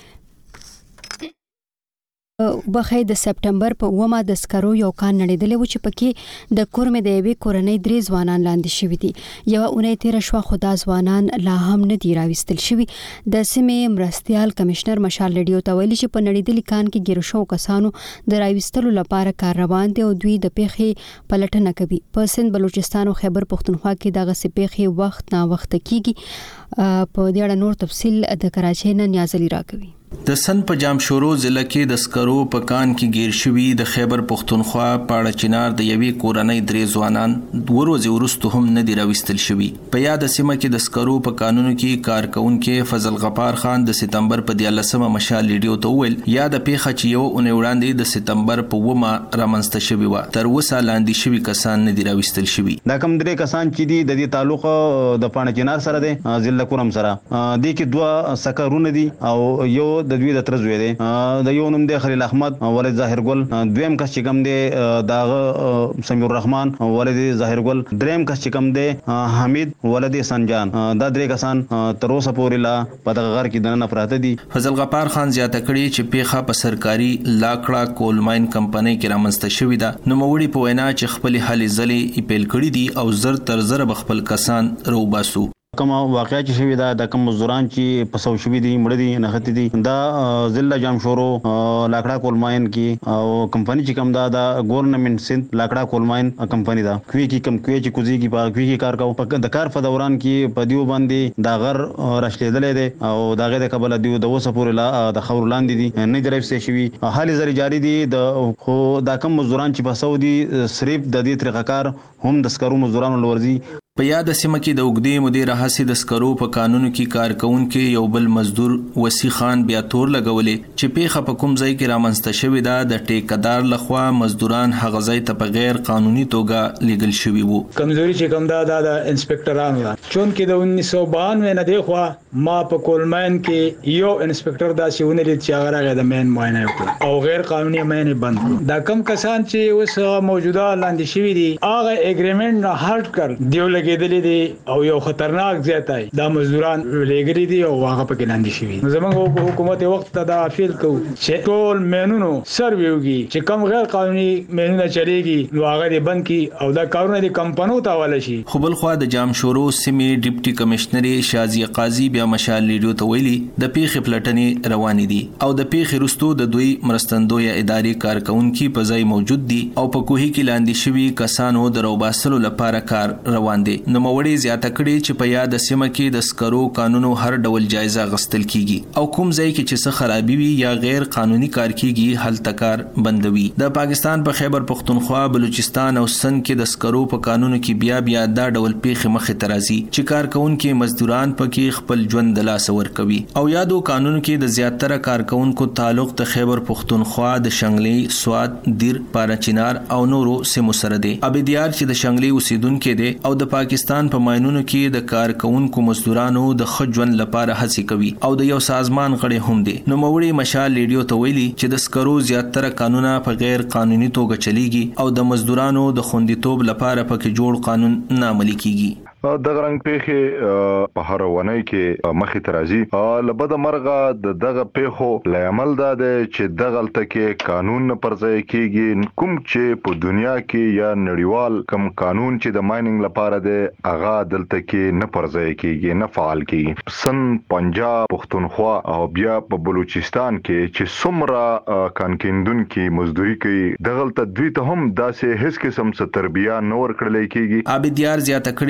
بخې د سپټمبر په اومه د سکرو یو کان نړیدل و چې پکې د کورمې د یوې کورنۍ درې ځوانان لاندې شوي دي. یو اونۍ تیر شو خدا ځوانان لا هم نه دی راوستل شوي. د سیمې مرستيال کمشنر مشال ریډیو ته ویلي چې په نړیدل کان کې ګیر شو کسانو د راوستلو لپاره کار روان دي او دوی د پیښې پلټنه کوي. په سند بلوچستان او خیبر پختونخوا کې دغه سپېخي وخت نا وخت کیږي. په دې اړه نور تفصیل د کراچۍ نه نیازلی راکوي. د سن په جامشورو ضلع کې د سکرو په کان کې گیر شوي د خیبر پختونخوا پاړه چنار د یوې کورنۍ درې ځوانان ورځې وروسته هم نه دی راوستل شوي. په یاد سیمه کې د سکرو په قانونو کې کارکونکو فضل غفار خان د سپتمبر په دیارلسمه مشال ریډیو ته ویل یا د پیښه چې یو اونۍ وړاندې د سپتمبر په ومه رامنځته شوي و تر اوسه لاندې شوي کسان نه دی راوستل شوي. دا کوم درې کسان چې دي د دې تعلق د پاړه چنار سره دی ضلع کورم سره د کې دوه سکرونه دي او یو د دوی د ترزوی دی. د یو نوم دی خلیل احمد ولید ظاهر ګل، دویم کس چې کوم دی داغه سمیر الرحمن ولید ظاهر ګل، دریم کس چې کوم دی حمید ولید سنجان. دا درې کسان تر اوسه پورې لا په دغه غر کې دننه پراته دي. فضل غفار خان زیاته کړي چې پیښه په سرکاري لاکړه کول ماین کمپنۍ کې رامنځته شوې ده. نو موړي په وینا چې خپل حالې ځلې ایپل کړي دي او زر تر زر بخپل کسان روباسو. کوم واقعیا چې شوی دا د کوم مزدوران چې پسو شوی دي مړ دي نختی دي دا ضلع جامشورو لاکړه کول ماین کې او کمپنی چې کوم دا د ګورنمنت سند لاکړه کول ماین کمپنی دا کوي کې کم کوي چې کوزي کې په کوي کې کار کوي د کار په دوران کې په دیو باندې دا غر راشلېدل دي او داغه د قبل دیو د وسه پورې لا د خور لاندې دي نه درېف شوی حال زری جاری دي د خو دا کوم مزدوران چې پسو دي صرف د دې طریقه کار هم د سکرو مزدورانو لورځي. په یاد سیمه کې د وګړي مدیر حسي د سکرو په قانونو کې کارکونکو یو بل مزدور وسی خان بیا تور لګولې چې پیښه په کوم ځای کې رامنځته شوې ده. د ټیکدار لخوا مزدوران هغه ځای ته په غیر قانوني توګه لیږل شوي وو. کمزوري چې کوم دا د انسپکټرانو ده چون کې د انیس سو بانوي نه دی خو ما په کولماین کې یو انسپکټر دا چې ونلې چې هغه راغی د مین معاینه وکړه او غیر قانوني معاینه بند. دا کم کسان چې اوس موجوده لاندې شوي دي هغه اګریمنت نه هارت کړ دیو کېدلې دي او یو خطرناک زیاتای دا مزدوران لګري دي او هغه پکې لاندې شوي. زموږ حکومت وخت ته دا اپیل کوي چې ټول مینونو سرویوږي چې کم غیر قانوني مینونه چلیږي نو هغه دې بند کی او دا کارونه دي کمپنیو ته حواله شي. خو بل خو د جامشورو سیمې ډیپټي کمشنر شازي قاضي بیا مشال لیډیو ته ویلي د پیښې پلټنې روانې دي او د پیښې رستو د دوی مرستندوی ادارې کارکونکو په ځای موجود دي او په کوهي کې لاندې شوي کسانو د روباسلو لپاره کار روان دي. نو موړي زیاته کړي چې په یاد سیمه کې د سکرو قانونو هر ډول جایزه غستل کیږي او کوم ځای کې چې څه خرابي وي یا غیر قانوني کار کیږي هل تکار بندوي. د پاکستان په خیبر پختونخوا بلوچستان او سند کې د سکرو په قانونو کې بیا بیا دا ډول پیښې مخې ته راځي چې کارکونکو مزدوران پکې خپل ژوند د لاس ور کوي او یادو قانونو کې د زیاتره کارکونکو تعلق د خیبر پختونخوا د شنګلي سواد دیر پاراچینار او نورو سیمو سره دی. ابدیار چې د شنګلي اوسیدونکو دی او د پاکستان په ماینونو کې د کارکونکو مزدورانو د خجون لپاره هڅه کوي او د یو سازمان غړي هم دي. نو موړي مشال لیډیو ته ویلي چې د سکرو زیاتره قانونا په غیر قانوني توګه چلیږي او د مزدورانو د خوندیتوب لپاره پکې جوړ قانون نه عملي کیږي. دغه رنګ پیښې په هر ونای کې مخې ته راځي. لبد مرغه د دغه پیښو لامل دا دی چې دغلته کې قانون نه پرځای کیږي. کوم چې په دنیا کې یا نړیوال کوم قانون چې د مایننګ لپاره دی هغه دلته کې نه پرځای کیږي نه فعال کیږي. سن پنجاب پختونخوا او بیا په بلوچستان کې چې څومره کانکیندونکو مزدوري کوي دغلته دوی ته هم داسې هیڅ قسم څه تربیه نه ورکړل کیږي. ابدیار زیاته کړي چې د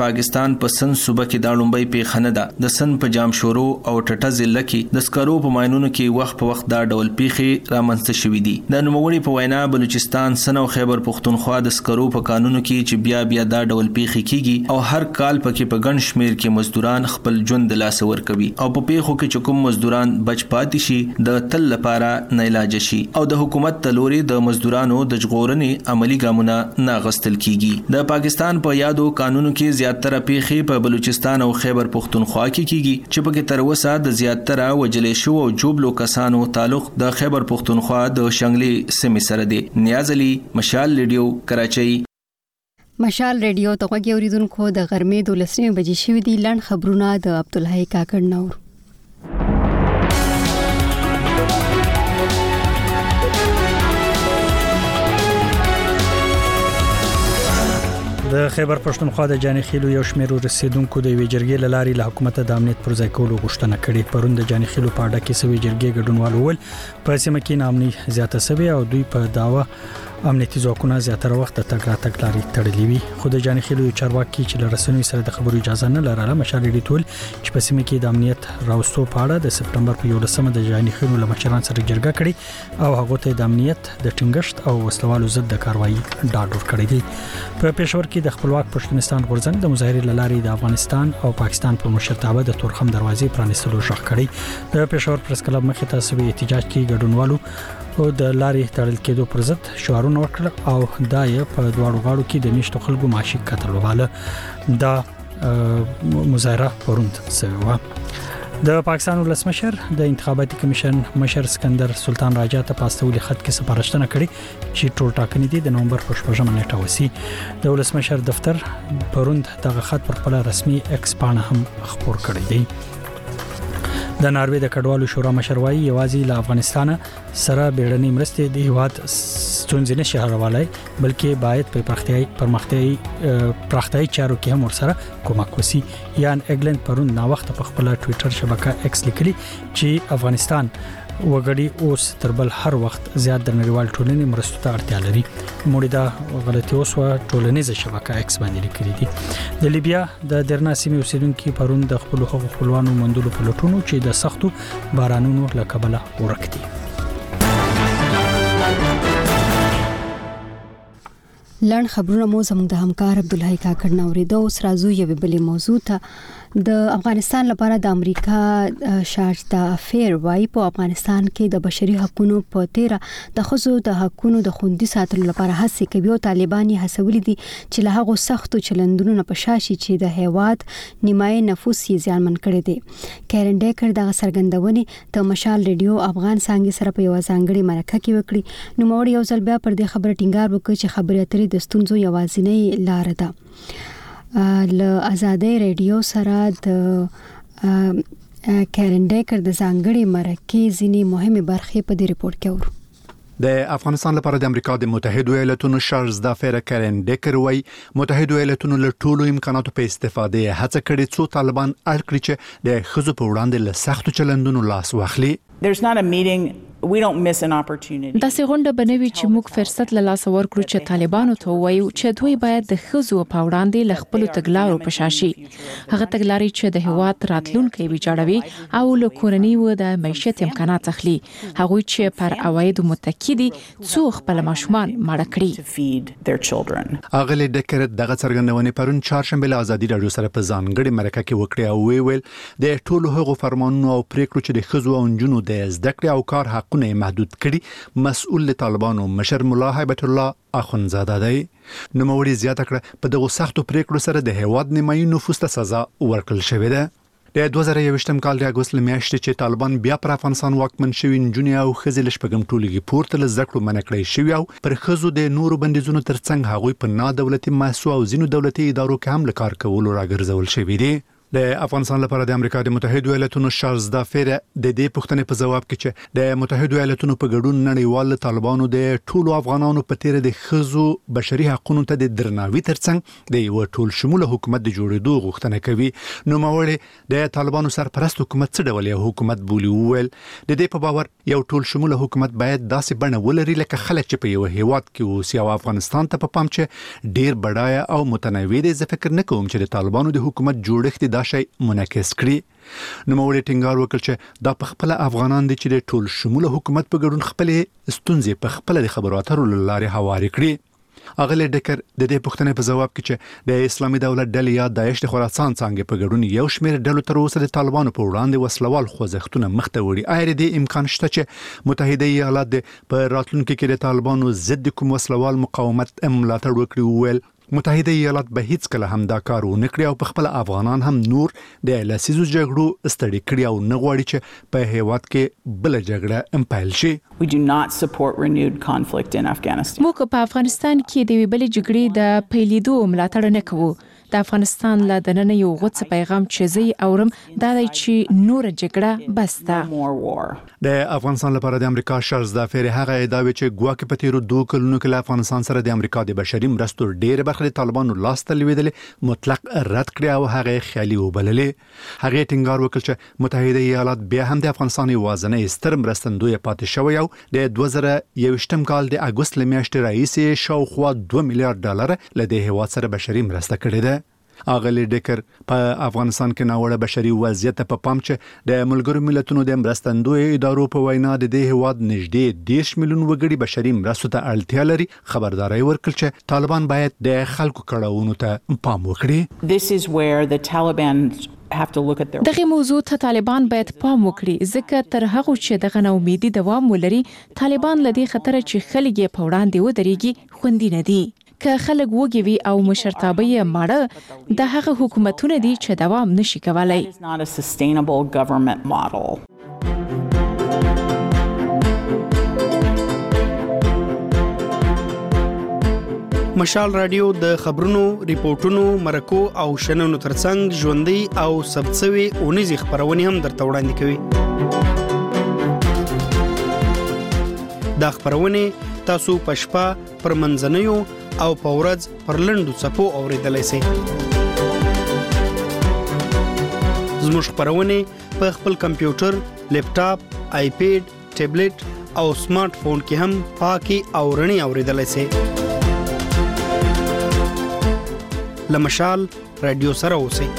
پاکستان په سن صوبه کې دا لومبۍ پیښه نه ده. د سن په جام شورو او ټټه ضلع کې د سکرو په ماینونو کې وخت په وخت دا ډول پیښې رامنځته شوې دي. د نوموړي په وینا بلوچستان، سن او خیبر پختونخوا د سکرو په قانونو کې چې بیا بیا دا ډول پیښې کیږي او هر کال پکې په ګڼ شمیر کې مزدوران خپل ژوند د لاسه ورکوي او په پیښو کې چې کوم مزدوران بچ پاتې شي د تل لپاره نه علاج شي او د حکومت تلوري د مزدورانو د ژغورنې عملی ګامونه نه غستل کیږي. د پاکستان په یادو قانونو کې زیاتره پیښې په بلوچستان او خیبر پختونخوا کې کیږي چې پکې تر اوسه د زیاتره وجلې شو او جوبلو کسانو تعلق د خیبر پختونخوا د شنګلي سیمې سره دی. نیاز علي، مشال ریډیو، کراچۍ. مشال ریډیو ته غوږی اوریدونکو د غرمې دولسمې بجې شوې دي. لنډ خبرونه د عبدالحی کاکړ نور. د خیبر پښتونخوا د جاني خیلو یو شمېر رسیدونکو د وی جرګې لاري له حکومت د امنیت پر ځای کولو غوښتنه کړې. پرون د جاني خیلو په اړه کې سوي جرګې ګډونوال ول په سیمه کې نامني زیاته سوي او دوی په داوا امنیتي ځواکونه زیاتره وخت د تګ راتګ لاري تړلې وي. خو د جاني خیلو چارواکي چې له رسنیو سره د خبرو اجازه نه لرله مشال ډیټول چې په سیمه کې د امنیت راوستو په اړه د سپټمبر په یولسمه د جاني خیلو له مشران سره جرګه کړې او هغه ته د امنیت د ټینګښت او وسلوالو ضد د کاروایی ډاډ ورکړی دی. په پېښور کې د خپلواک پښتونستان غورځنګ د مظاهرې لاري د افغانستان او پاکستان په مشرتابه د تورخم دروازې پرانیستلو شخ کړی. د پېښور پریس کلب مخې ته سوي احتجاج کې ګډونوالو او د لاري تړل کېدو پر ضد شعارونه ورکړل او دا یې په دواړو غاړو کې د میشتو خلکو معاشي قتل وواله. دا مظاهره پروند سوي و. د پاکستان ولسمشر د انتخاباتي کمیشن مشر اسکندر سلطان راجا ته پاستولي خط کې سپارښتنه کړې چې ټول ټاکنې دي د نومبر په شپږمه نیټه وسی. د ولسمشر دفتر پروند دغه خط پر خپل رسمي ایکس پاڼه هم خپور کړی دی. د ناروې د کډوالو شورا مشر وايي یوازې له افغانستان سره بیړنۍ مرستې د هیواد ستونزې نشي حلولای بلکې باید په پرختیاي پرمختیاي پرختیاي چارو کې هم ورسره کومک وسی. یان اګلند پرون نا وخت په خپل ټوئیټر شبکه ایکس لیکلي چې افغانستان وګړي اوس تر بل هر وخت زیات د نړیوال ټولنې مرستو ته اړتیا لري. موږ دا غلطي اوس و ټولنیزه شبکه ایکس باندې لیکلي دي. د لیبیا د درنا سیمې اوسیدونکو پرون د خپل حقوق خپلوانو مندلو په لټونو چې د سختو بارانونو له کبله ورکتي. لړ خبرونه مو زموږ د همکار عبدالحی کاکړ نوریدو. اوس راځو یوې بلې موضوع ته. د افغانستان لپاره د امریکا شارجدا افیر وايي په افغانستان کې د بشري حقوقو په تیره د خزو د حقوقو د خوندي ساتلو لپاره هڅې کوي او طالبان یې هڅولي دي چې له هغو سختو چلندونو په شاشي چې د هیواد نیمایي نفوس یې ځانمن کړي دي. کیرن ډیکر دغه څرګندونې ته مشال ریډیو افغان څنګه سره په یو ځانګړي مرکه کې وکړي. نو موږ یو ځل بیا پر دې خبره ټینګار وکړو چې خبرې اترې د ستونزو یوازینۍ لار ده. له آزادۍ ریډیو سره د کیرن ډیکر د ځانګړي مرکې ځینې مهمه برخې په دې ریپورت کې ورو. د افغانستان لپاره د امریکا د متحده ایالاتونو شارجدا افیر کیرن ډیکر وايي متحده ایالاتونو له ټولو امکاناتو په استفاده هڅه کړې څو طالبان اړ کړي چې د خزو په وړاندې له سختو چلندونو لاس واخلي. There's not a meeting we don't miss an opportunity. دا څنګه بنوي چې موږ فرصت له لاس ورکړو چې طالبانو ته وایو چې دوی باید د خزو په وړاندې ل خپل تګلارو په شاشي هغه تګلاري چې د هواد راتلونکي ویجاړوي او له کورنۍ و د معیشت امکانات اخلي هغه چې پر اواید متکیدي څو خپل ماشومان مړ کړی. اغلی ډیکر دغه څرګندونه پرون چهارشنبه له ازادي رادیو سره په ځانګړي مرکه کې وکړه او وی ویل د ټولو هغو فرمانونو او پریکړو چې د خزو او جنونو د زده کړې او کار حقونه محدود کړي مسؤل طالبانو مشر مولا هیبت الله اخونزاده دی. نو موري زیاته کړه په دغه سختو پریکړو سره د هیواد نیمایي نفوس ته سزا ورکړل شوې ده. د دوه زره یوویشتم کال د اګوست لمیاشتې چې طالبان بیا پر افغانستان واکمن شوي نجونې او ښځې له شپږم ټولګي پورته له زده کړو منع کړی شوي او پر ښځو د نورو بندیزونو ترڅنګ هغوی په نا دولتي مؤسسو او ځینو دولتي ادارو کې هم له کار کولو راګرځول شوي دي. د افغانستان لپاره د امریکا د متحده ایالاتونو شارزدا فیر د دې پوښتنې په جواب کې چې د متحده ایالاتونو په ګډون نړیوال طالبانو د ټولو افغانانو په تیر د خزو بشري حقوقو ته د درناوي ترڅنګ د یو ټول شموله حکومت د جوړېدو غوښتنه کوي. نو موري د طالبانو سرپرست حکومت څه ډول یو حکومت بولی وویل د دې په باور یو ټول شموله حکومت باید داسې بڼه ولري لکه خلک چې په یو هیواد کې اوسي او افغانستان ته په پام چې ډیر بډای او متنوع دی. زه فکر نه کوم چې د طالبانو د حکومت جوړښت دا شی منعکس کړي. نو موري ټینګار وکړ چې دا په خپل افغانان دي چې د ټول شموله حکومت په ګډون خپل ستونزې په خپل د خبرو اترو لارې هواري کړي. اغله ډکر د دې پوښتنې په جواب کې چې د اسلامي دولت ډلې یا داعش د خراسان څنګه په ګډون یو شمېر ډلو تر اوسه د طالبانو په وړاندې وسلوال خوځښتونه مخته وړي. اېر دې امکان شته چې متحده ایالات په راتلونکي کې د طالبانو ضد کوم وسلوال مقاومت ملاتړ وکړي. وویل متحده ایالات به هیڅ کله هم دا کار ونه کړي او په خپل افغانان هم نور د لسیزو جګړو ستړي کړي او نه غواړي چې په هیواد کې بل جګړه امپایل شي. We do not support renewed conflict in Afghanistan. موږ په افغانستان کې د ویبل جګړې د پیلیدو ملاتړ نه کوو. د افغانستان له دننه یو غوڅ پیغام چې زی اورم دا دی چې نور جګړه بس ده. د افغانستان لپاره د امریکا شارزدا فیر هغه ادعا چې ګواکې په تیرو دوه کلونو کې له افغانستان سره د امریکا د بشري مرستو ډېر برخه د طالبانو لاس ته لویدلې مطلق رد کړی او هغه خیالي وبللې. هغه ټینګار وکړ چې متحده ایالات بیا هم د افغانستان یوازینی ستر مرستندوی پاتې شوی او د دوه زره یوویشتم کال د اګوست لمیاشتې راهیسې شاوخوا دوه میلیارډ ډالر له دې هیواد سره بشري مرسته کړې ده. اغلی ډکر په افغانستان کې ناوړه بشري وضعیت په پام چې د ملګرو ملتونو د مرستندوی ادارو په وینا د دې هیواد نږدې دیش میلیون وګړي بشري مرستو ته اړتیا لري. خبرداري ورکړل چې طالبان باید د خلکو کړهونو ته پام وکړي. This is where the Taliban have to look at their دغه موضوع ته طالبان باید پام وکړي ځکه تر هغه چې دغه ناامیدي دوام ولري طالبان لدی خطر چې خلک په وړاندې ودرېږي خوندي نه دي. که خلک وګوي او مشرتابه یې ماړه د هغه حکومتونه دي چې دوام نشي کولای. It's not a sustainable government model. مشال رادیو د خبرونو، ریپورتونو، مرکو او شننو ترڅنګ ژوندۍ او ثبتسوي اونیزي خبرونه هم درته وړاندې کوي. دا خبرونه تاسو په شپه پر منځنیو او په ورځ پر لندو څپو اوریدلای شئ. زموږ خبرونه په خپل کمپیوټر، لیپټاپ، آیپیډ، ټابلیټ او سمارټ فون کې هم پاکي او رڼي اوریدلای شئ. لمشال رادیو سره اوسئ.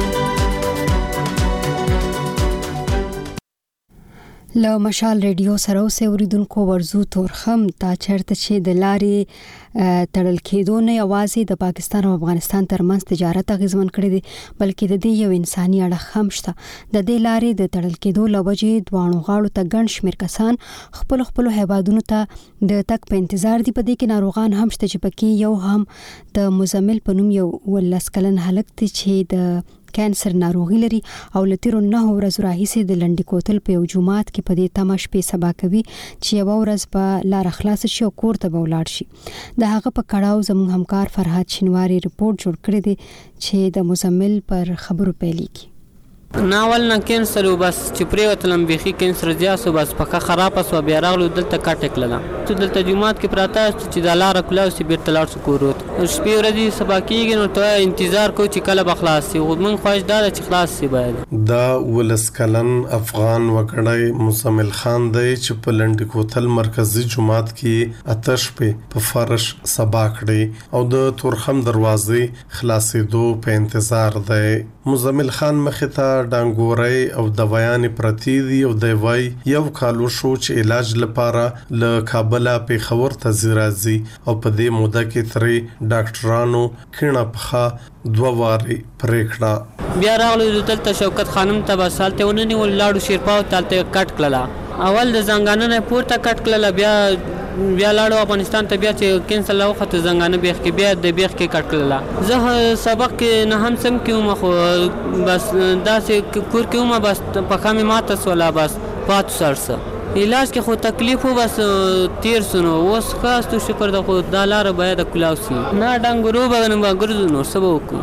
له مشال ریډیو سره اوسه اوریدونکو ورزو تورخم تا چرته چې د لارې تړل کېدو نه یوازې د پاکستان او افغانستان ترمنځ تجارت اغیزمن کړی دی بلکې د دې یو انساني اړخ هم شته. د دې لارې د تړل کېدو لوجې دوانو غاړو ته ګڼ شمېر کسان خپل خپل هیوادونو ته د تک په انتظار دي. په دې کې ناروغان هم شته چې پکې یو هم د مزمل په نوم یو ولس کلن هلک دی چې د کانسر ناروغي لري او لتیرو نه ورځ راهیسې د لنډی کوتل په یو جمعات کې په دې تمه شپې سبا کوي چې یو ورځ په لار خلاص شي او کور ته به ولاړ شي. د هغه په کړهو زموږ همکار فرهاد شینواری ریپورت جوړ کړی دی چې د مزمل پر خبرو پیلېږي. ناول نه کینسر وبس چې پریوتلم بيخي کینسر زیاسو بس پکا خراب اسو بیا راغلو دلته کټک للا ته دلته جمعات کې پراته چې د لار کلاوسی بیرته لاړ شو کوروت شپې ورځې سبا کېږي نو ته انتظار کو چې کله بخلاص شي خو من خواهش دار چې خلاص شي. باید دا ولس کلن افغان وکړی مزمل خان دی چې په لنډی کوتل مرکزی جمعات کې آتش په فرش سبا کړی او د تورخم دروازې خلاصېدو په انتظار دی. مزمل خان مخته ډنګوري او دوايان پرتی دي او دی وای یو کالو شو چې علاج لپاره له کابل په خبر ته زیرازي او په دې موده کې ترې ډاکټرانو کینه پخا دوه واري پریکړه بیا راغلو دلته شوکت خانم ته بسالته ونني وللاړو شیرپاو تالته کټ کړلا اول د زنګانه نه پورته کټ کړلا بیا بیا لاړو افغانستان ته بیا چې کینسل لا وخت زنګانه بیخ کې بیا د بیخ کې کټ کړلا زه سبق کې نه هم سم کیوم خو بس داسې کور کیوم بس په خامه ماته سولا بس پات سرسه علاج کې خو تکلیف بس تیر سنو اوس خاص تو شکر د خو د لار باید کلاوسی نه ډنګرو باندې ګرځو نو سبو کو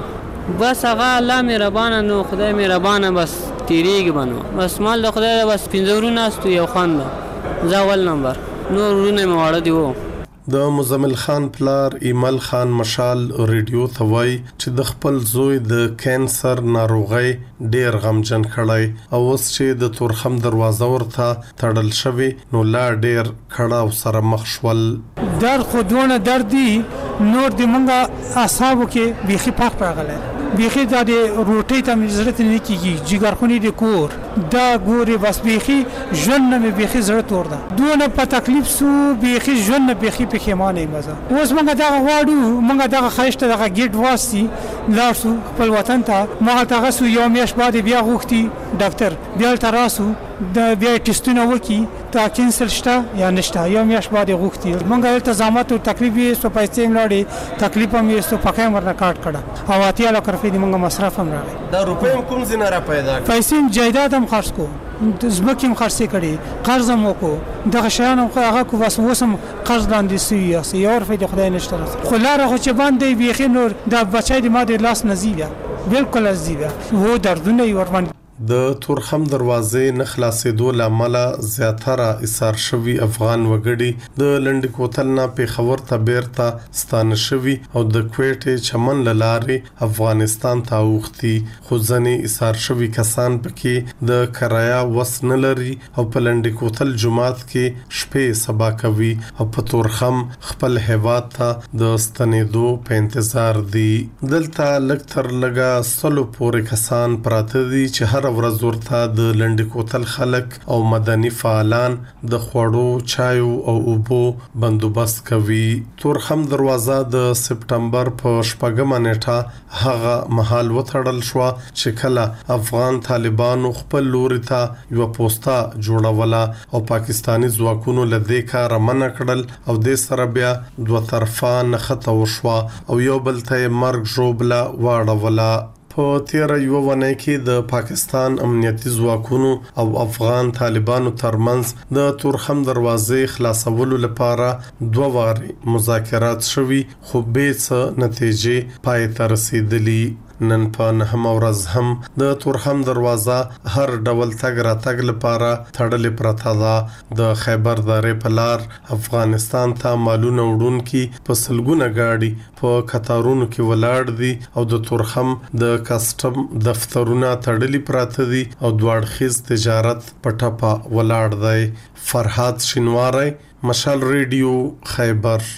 بس هغه الله مهربانه نو خدای مهربانه بس تیریږي بنو بس مال د خدای بس پنځورونه است یو خوند زاول نمبر نور ورونه مواړه دی وو د مزمل خان پلار ایمل خان مشال ریډیو ثوای چې د خپل زوی د کینسر ناروغي ډیر غمجن کړای او اوس چې د تورخم دروازه ورته تړل شوی نو لا ډیر کړه او سره مخ شول در خودونه دردی نور د منګه اعصابو کې بيخي پخ راغله بيخي د روټي ته مزرت نه کیږي جګرخونی د کور دا ګوري بس بيخي ژوند نه بيخي زړه تور ده دونه په تکلیف سو بيخي ژوند نه بيخي په خیمانه مزه اوس موږ دا غواړو موږ دا خښته دا ګیټ واسي لارسو خپل وطن ته موږ تاسو سو یو میاش بعد بیا غوښتي ډاکټر بیا تراسو د بیا ټیسټونه وکي تا کینسل شته یا نشته یو میاش بعد غوښتي موږ التزامات او تکلیف یې سو پیسې ملاړي تکلیف هم یې سو پکې ورنه کاټ کړه او اتیا لکه روپۍ د موږ مصرف هم راغی دا روپۍ کوم ځای را پیدا پیسې جایداد هم خرڅ کو د زمکه هم خرڅ کړي قرض هم وکړو دغه شیان هم هغه کو بس وسم قرض لاندې سوی یا یو روپۍ د خدای نشته خو لاره خو چې باندې بيخي نور د بچای د ماده لاس نزیده بالکل ازیده هو دردونه ور باندې د تورخم دروازې نه خلاصېدو لامل زیاتره ایثار شوی افغان وګړي د لنډ کوتل نه پیښور ته بیرته ستانه شوی او د کویټې چمن لارې افغانستان ته اوختي خو ځنې ایثار شوی کسان پکې د کرایا وس نه لري او په لنډ کوتل جماعت کې شپې سبا کوي او په تورخم خپل هیواد ته د ستنېدو په انتظار دي دلته لکتر لګا سلو پورې کسان پراته دي چې هر ورځ ورته د لنډ کوتل خلک او مدني فعالان د خوړو چایو او اوبو بندوبست کوي تورخم دروازه د سپټمبر په شپږمه نیټه هغه مهال وتړل شو چې کله افغان طالبانو خپل لوري ته یو پوسټه جوړوله او پاکستانی ځواکونو له دې کار منع کړل او د سره بیا دوه طرفه نخته وشو او یو بل ته مرګ جوړبله واړوله په تیر یو ونه کې د پاکستان امنیتي ځواکونو او افغان طالبانو ترمنځ د تورخم دروازې خلاصولو لپاره دوه واري مذاکرات شوي خو به څه نتیجې پای ته رسیدلي نن په نهمه ورځ هم د تورخم دروازه هر ډول تګ راتګ لپاره تړلې پرته ده د خیبر درې په لار افغانستان ته مالونه وړونکي په سلګونه گاډي په قطارونو کې ولاړ دي او د تورخم د کسټم دفترونه تړلې پراته دي او دواړخیز تجارت په ټپه ولاړ دی فرحات شینواری مشال ریډیو خیبر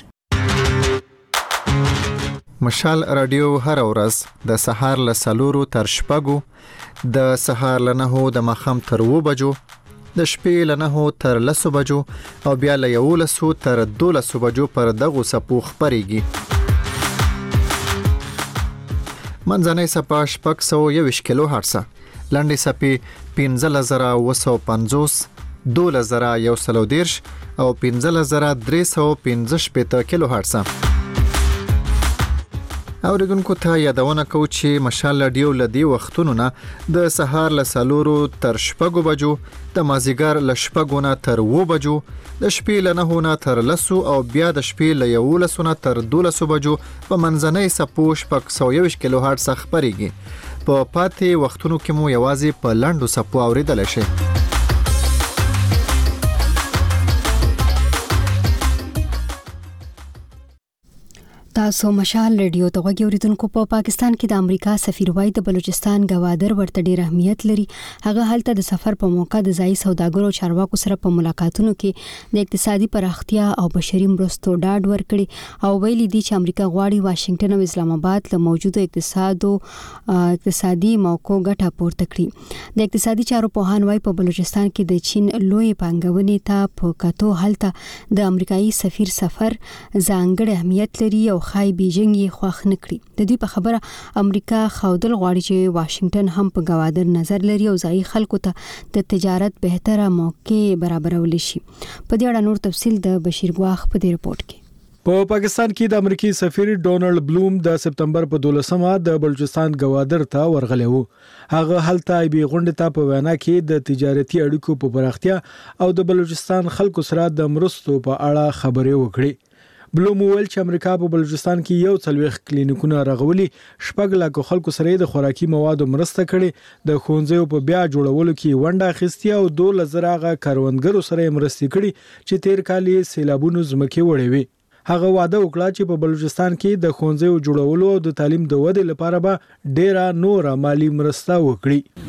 مشال رادیو هر ورځ د سهار له سلورو تر شپږو د سهار له نهو د ماښام تر اوو بجو د شپې له نهو تر لسو بجو او بیا له یولسو تر دولسو بجو پر دغو څپو خپرېږي منځنۍ څپه شپږ سوه یوویشت کیلو هرڅه لنډې څپې پنځلس زره اوه سوه پنځوس دولس زره یو سل او دېرش او پنځلس زره درې سوه پنځه شپېته کیلو هرڅه اوریدونکو ته یادونه کوو چې مشال رادیو لدی وختونو نه د سهار له سلورو تر شپږو بجو د مازیګر له شپږو نه تر اوو بجو د شپې له نهو نه تر لسو او بیا د شپې له یولسو نه تر دولسو بجو په منځنۍ څپو شپږ سوه یوویشت کیلو هرټز خپرېږي په پاتې وختونو کې مو یوازې په لنډو څپو اوریدلی شئ تاسو مشال ریډیو ته غوږی اوریدونکو په پاکستان کې د امریکا سفیر وای د بلوچستان غوادر ورته ډیر اهمیت لري هغه هلته د سفر په موقع د ځای سوداګرو چارواکو سره په ملاقاتونو کې د اقتصادي پراختیا او بشري مرستو ډاډ ورکړي او ویلي دي چې امریکا غواړي واشنگټن او اسلام آباد له موجوده اقتصادو اقتصادي موقعو ګټه پورته کړي د اقتصادي چارو پوهان وای په بلوچستان کې د چین لوی پانګونې ته په کتو هلته د امریکایي سفیر سفر ځانګړی اهمیت لري او خای بیجینګ یې خوښ نه کړي د دوی په خبره امریکا خودل غواړي چې واشنگټن هم په غوادر نظر لري او ځای خلکو ته د تجارت بهتره موقع برابرول شي په دې اړه نور تفصیل د بشیر ګواخ په دې رپورت کې په پاکستان کې د امریکای سفیر ډونالد بلوم د سپتمبر په دولسمه د بلوچستان غوادر ته ورغلی وو هغه هلته بي غونډه ته په وینا کې د تجارتي اړیکو په پراختیا او د بلوچستان خلکو سره د مرستو په اړه خبرې وکړي بلوم ویل چې امریکا په بلوچستان کې یو څلويخ کلینیکونه رغولي، شپږ لک خلکو سره د خوراکي موادو مرسته کړي، د ښوونځیو په بیا جوړولو کې ونډه اخیستې او دوه زره کاروانګرو سره مرستې کړي چې تیر کال یې سیلابونو ځمکې وړې وي. هغه وعده وکړه چې په بلوچستان کې د ښوونځیو جوړولو او د تعلیم د ودې لپاره به ډیره نور مالی مرسته وکړي.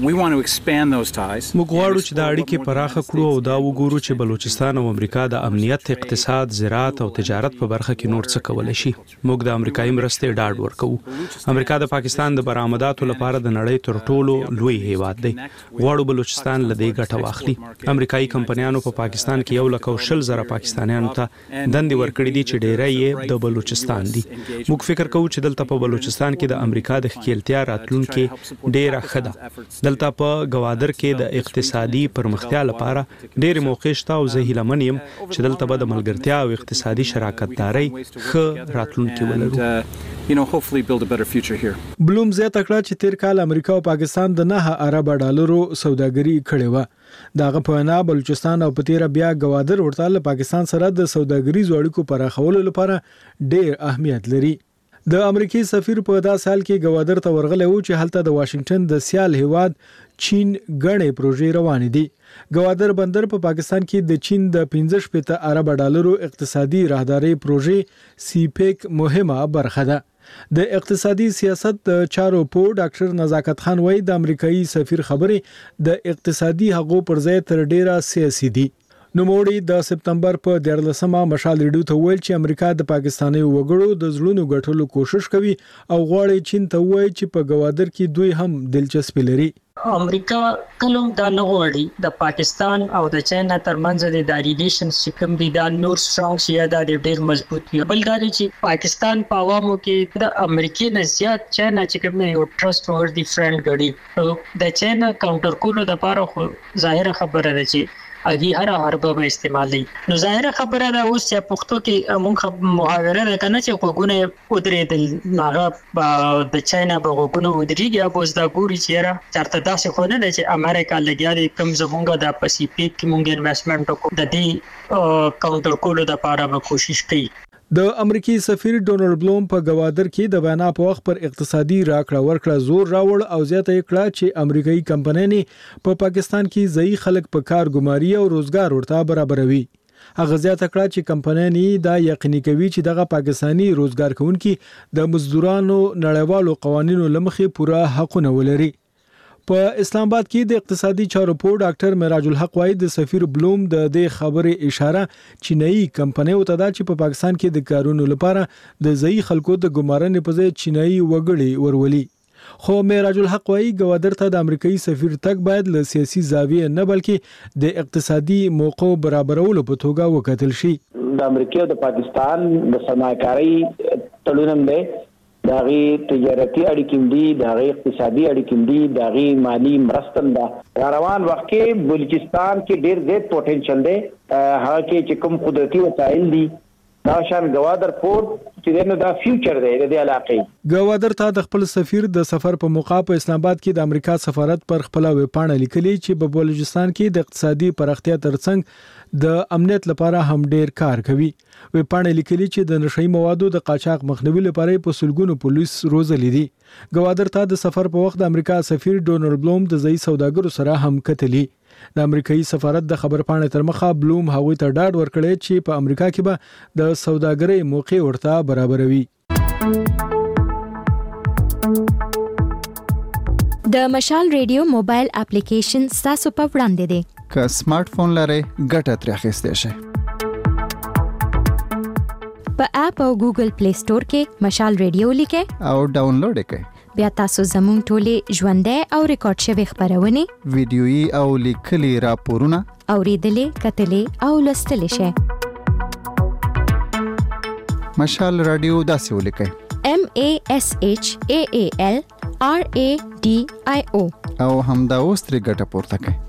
موږ غواړو چې د اړیکې پراخه کړو او دا وګورو چې بلوچستان او امریکا د امنیت، اقتصاد، زراعت او تجارت په برخه کې نور څه کولای شي. موږ د امریکایي مرستې ډاډ ورکوو. امریکا د پاکستان د برآمداتو لپاره د نړۍ تر ټولو لوی هیواد دی. غواړو بلوچستان له دې ګټه واخلي. امریکایي کمپنیانو په پاکستان کې یو لک او شل زره پاکستانیانو ته دندې ورکړې دي چې ډیره یې د بلوچستان دي. موږ فکر کوو چې دلته په بلوچستان کې د امریکا د ښکیلتیا راتلونکي ډیره ښه ده. دلته په ګوادر کې د اقتصادي پرمختیا لپاره ډېر موقع شته او زه هیله من یم چې دلته به د ملګرتیا او اقتصادي شراکتدارۍ ښه راتلونکي ولرو. You know, hopefully build a better future here. بلوم زیاته کړه چې تیر کال امریکا او پاکستان د نه ارب ډالرو سوداګري کړې و. داغه په وینا بلوچستان او پتیرا بیا ګوادر ورته له پاکستان سره د سوداګریزو اړیکو پراخولو لپاره ډېر اهمیت لري. د امریکای سفیر په دا سال کې ګوادر ته ورغلی و چې هلته د واشنگټن د سیال هیواد چین غړې پروژې روان دي. ګوادر بندر په پا پاکستان کې د چین د پنځه شپږ ارب ډالرو اقتصادي راهداري پروژې سی پیک مهمه برخه ده. د اقتصادي سیاست د چارو په ډاکټر نزاکت خان وایي د امریکایي سفیر خبرې د اقتصادي حقوقو پر ځای تر ډیره سیاسي دي. نوموړي د سپتمبر په دیارلسمه مشال ریډیو ته ویل چې امریکا د پاکستاني وګړو د زړونو ګټلو کوشش کوي او غواړي چین ته وایي چې په ګوادر کې دوی هم دلچسپي لري. امریکا کلم دا نه غواړي د پاکستان او د چاینا ترمنځ د ریلیشنز چې کوم دي دا نور سترونګ شي دا ډېر مضبوط وي. بل دا چې پاکستان په عوامو کې د امریکای نه زیات چاینا چې کوم یو ټرست وردی فرند غړي د چاینا کاونټر کولو د لپاره خو ظاهره خبره ده چې اګي هر حربه به استعمالي. نو ظاهره خبره ده اوس چې پښتو کې موږ محاوره ده کنه چې کوګونه ودرېدل هغه د چاینا په کوګونه ودرېږي او اوس دا ګوري چې را چرته داسې خو نه ده چې امریکا لګیا دي کوم زمونږ د پسیفیک کې مونږ انویسټمنټ وکړو د دې کاونټر کولو لپاره به کوشش کوي. د امریکای سفیر ډونالد بلوم په ګوادر کې د وینا په وخت پر اقتصادي راکړه ورکړه زور راوړ او زیاته کړه چې امریکایي کمپنۍ په پاکستان کې ځای خلک په کارګماري او روزګار ورته برابروي. هغه زیاته کړه چې کمپنۍ دا یقیني کوي چې دغه پاکستانی روزګار کوونکي د مزدورانو نړیوالو قوانینو لمخې پوره حقونه ولري. په اسلام آباد کې د اقتصادي چارو په ډاکټر معراج الحق وايي د سفیر بلوم د دې خبرې اشاره چینایي کمپنۍ ته ده چې په پاکستان کې د کارونو لپاره د ځای خلکو د ګمارنې په ځای چینایي وګړي ورولي. خو معراج الحق وايي ګوادر ته د امریکایي سفیر تک باید له سیاسي زاویې نه بلکې د اقتصادي موقع برابرولو په توګه وکتل شي. د امریکا او د پاکستان د صنعتکاري تړون دی، داغي تجارتي اړیکې دي، داغي اقتصادي اړیکې دي، داغي مالی مرستم ده. روان وخت کې بلوچستان کې ډېر زیات پوتنشل دی. هغه کې چې کوم قدرتي وسایل دي دا شان ګوادر پورت چې نو دا فیوچر دی د علاقې. ګوادر ته د خپل سفیر د سفر په موقع په اسلام آباد کې د امریکا سفارت پر خپل ویبپاڼه لیکلي چې په بلوچستان کې د اقتصادي پراختیا ترڅنګ د امنیت لپاره هم ډیر کار کوي. ویبپاڼه لیکلي چې د نشئی موادو د قاچاق مخنیوي لپاره په سلګونو پولیس روزلي دي. ګوادر ته د سفر په وخت د امریکا سفیر ډونالد بلوم د ځای سوداګرو سره هم کتلي. د امریکایي سفارت د خبرپاڼې تر مخه بلوم هغوی ته ډاډ ورکړی چې په امریکا کې به د سوداګرۍ موقع ورته برابروي. د مشال ریډیو موبایل اپلیکیشن تاسو په وړاندې دی. که سمارټ فون لرئ ګټه ترې اخیستی شئ. په اپ او ګوګل پلی سٹور کې مشال ریډیو لیکئ او ډاونلوډ یې کړئ. بیا تاسو زموږ ټولې ژوندۍ او ریکارډ شوي خبرونه، ویډیويي او لیکلي راپورونه اوریدلې، کتلې او لوستلې شئ. مشال رادیو داسې ولیکئ: M A S H A A L R A D I O او همدا اوس ترې ګټه پورته کړئ.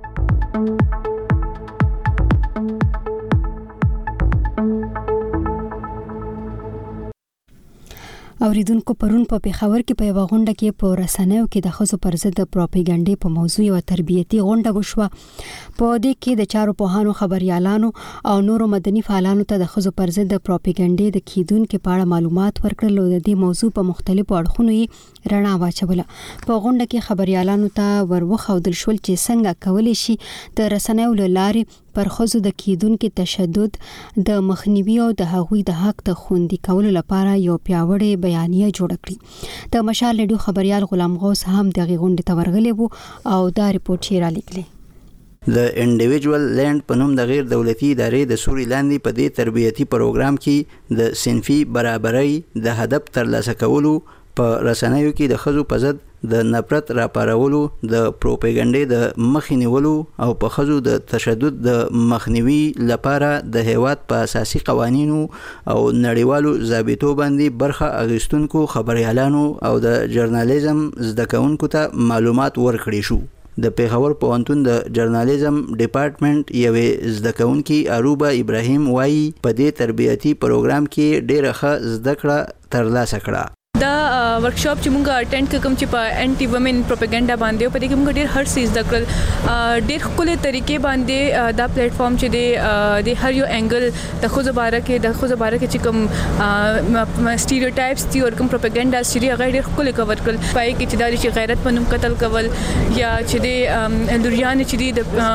اوریدونکو پرون په پیښور کې په یو غونډه کې په رسنیو کې د خزو پر ضد پروپاګاندا په موضوع او تربیتي غونډه وشوه. په دې کې د چارو پوهانو، خبريالانو او نورو مدني فعالانو ته د خزو پر ضد پروپاګاندا د کیدونکو په اړه معلومات ورکړل او د دې موضوع په مختلفو اړخونو یې رڼا واچوله. په غونډه کې خبريالانو ته وروخودل شول چې څنګه کولی شي د رسنیو لارې پر خزو د کیدونکو تشدد د مخنیوي او د هغوی د حق د خوندي کولو لپاره یو پیاوړی بیانیه جوړ کړي. د مشال رادیو خبريال غلام غوث هم د غونډې ته ورغلی وو او دا ریپورت یې را لیکلی. د انډیویډوال لینډ په نوم د غیر دولتي ادارې د سوري لاندې په دې تربیتي پروګرام کې د صنفي برابرۍ د هدف ترلاسه کولو په رسنیو کې د خزو په ضد د نفرت راپارولو، د پروپاګاندا د مخنیولو او په خزو د تشدد د مخنیوي لپاره د هیواد په اساسي قوانینو او نړیوالو ضابطو باندې برخه اخیستونکو خبريالانو او د ژورنالیزم زده کوونکو ته معلومات ورکړي شو. د پیښور پوهنتون د ژورنالیزم ډپارټمنټ یوې زده کوونکي اروبا ابراهیم وایي په دې تربیتي پروګرام کې ډېره ښه زده کړه ترلاسه کړه. دا ورکشاپ چې مونږه اټینډ کوم چې په انټي وومن پروپاګاندا باندې په دې کې مونږ ډېر هر څه زده کړل. ډېر خپل طریقې باندې دا پلیټ فارم چې دی د هر یو انګل د خو زباره کې د خو زباره کې چې کوم سټیریوټایپس دي او کوم پروپاګاندا چې هغه ډېر خپل کور کړل. پای کې چې دا چې غیرت پنوم قتل کول یا چې دی لوریان چې دی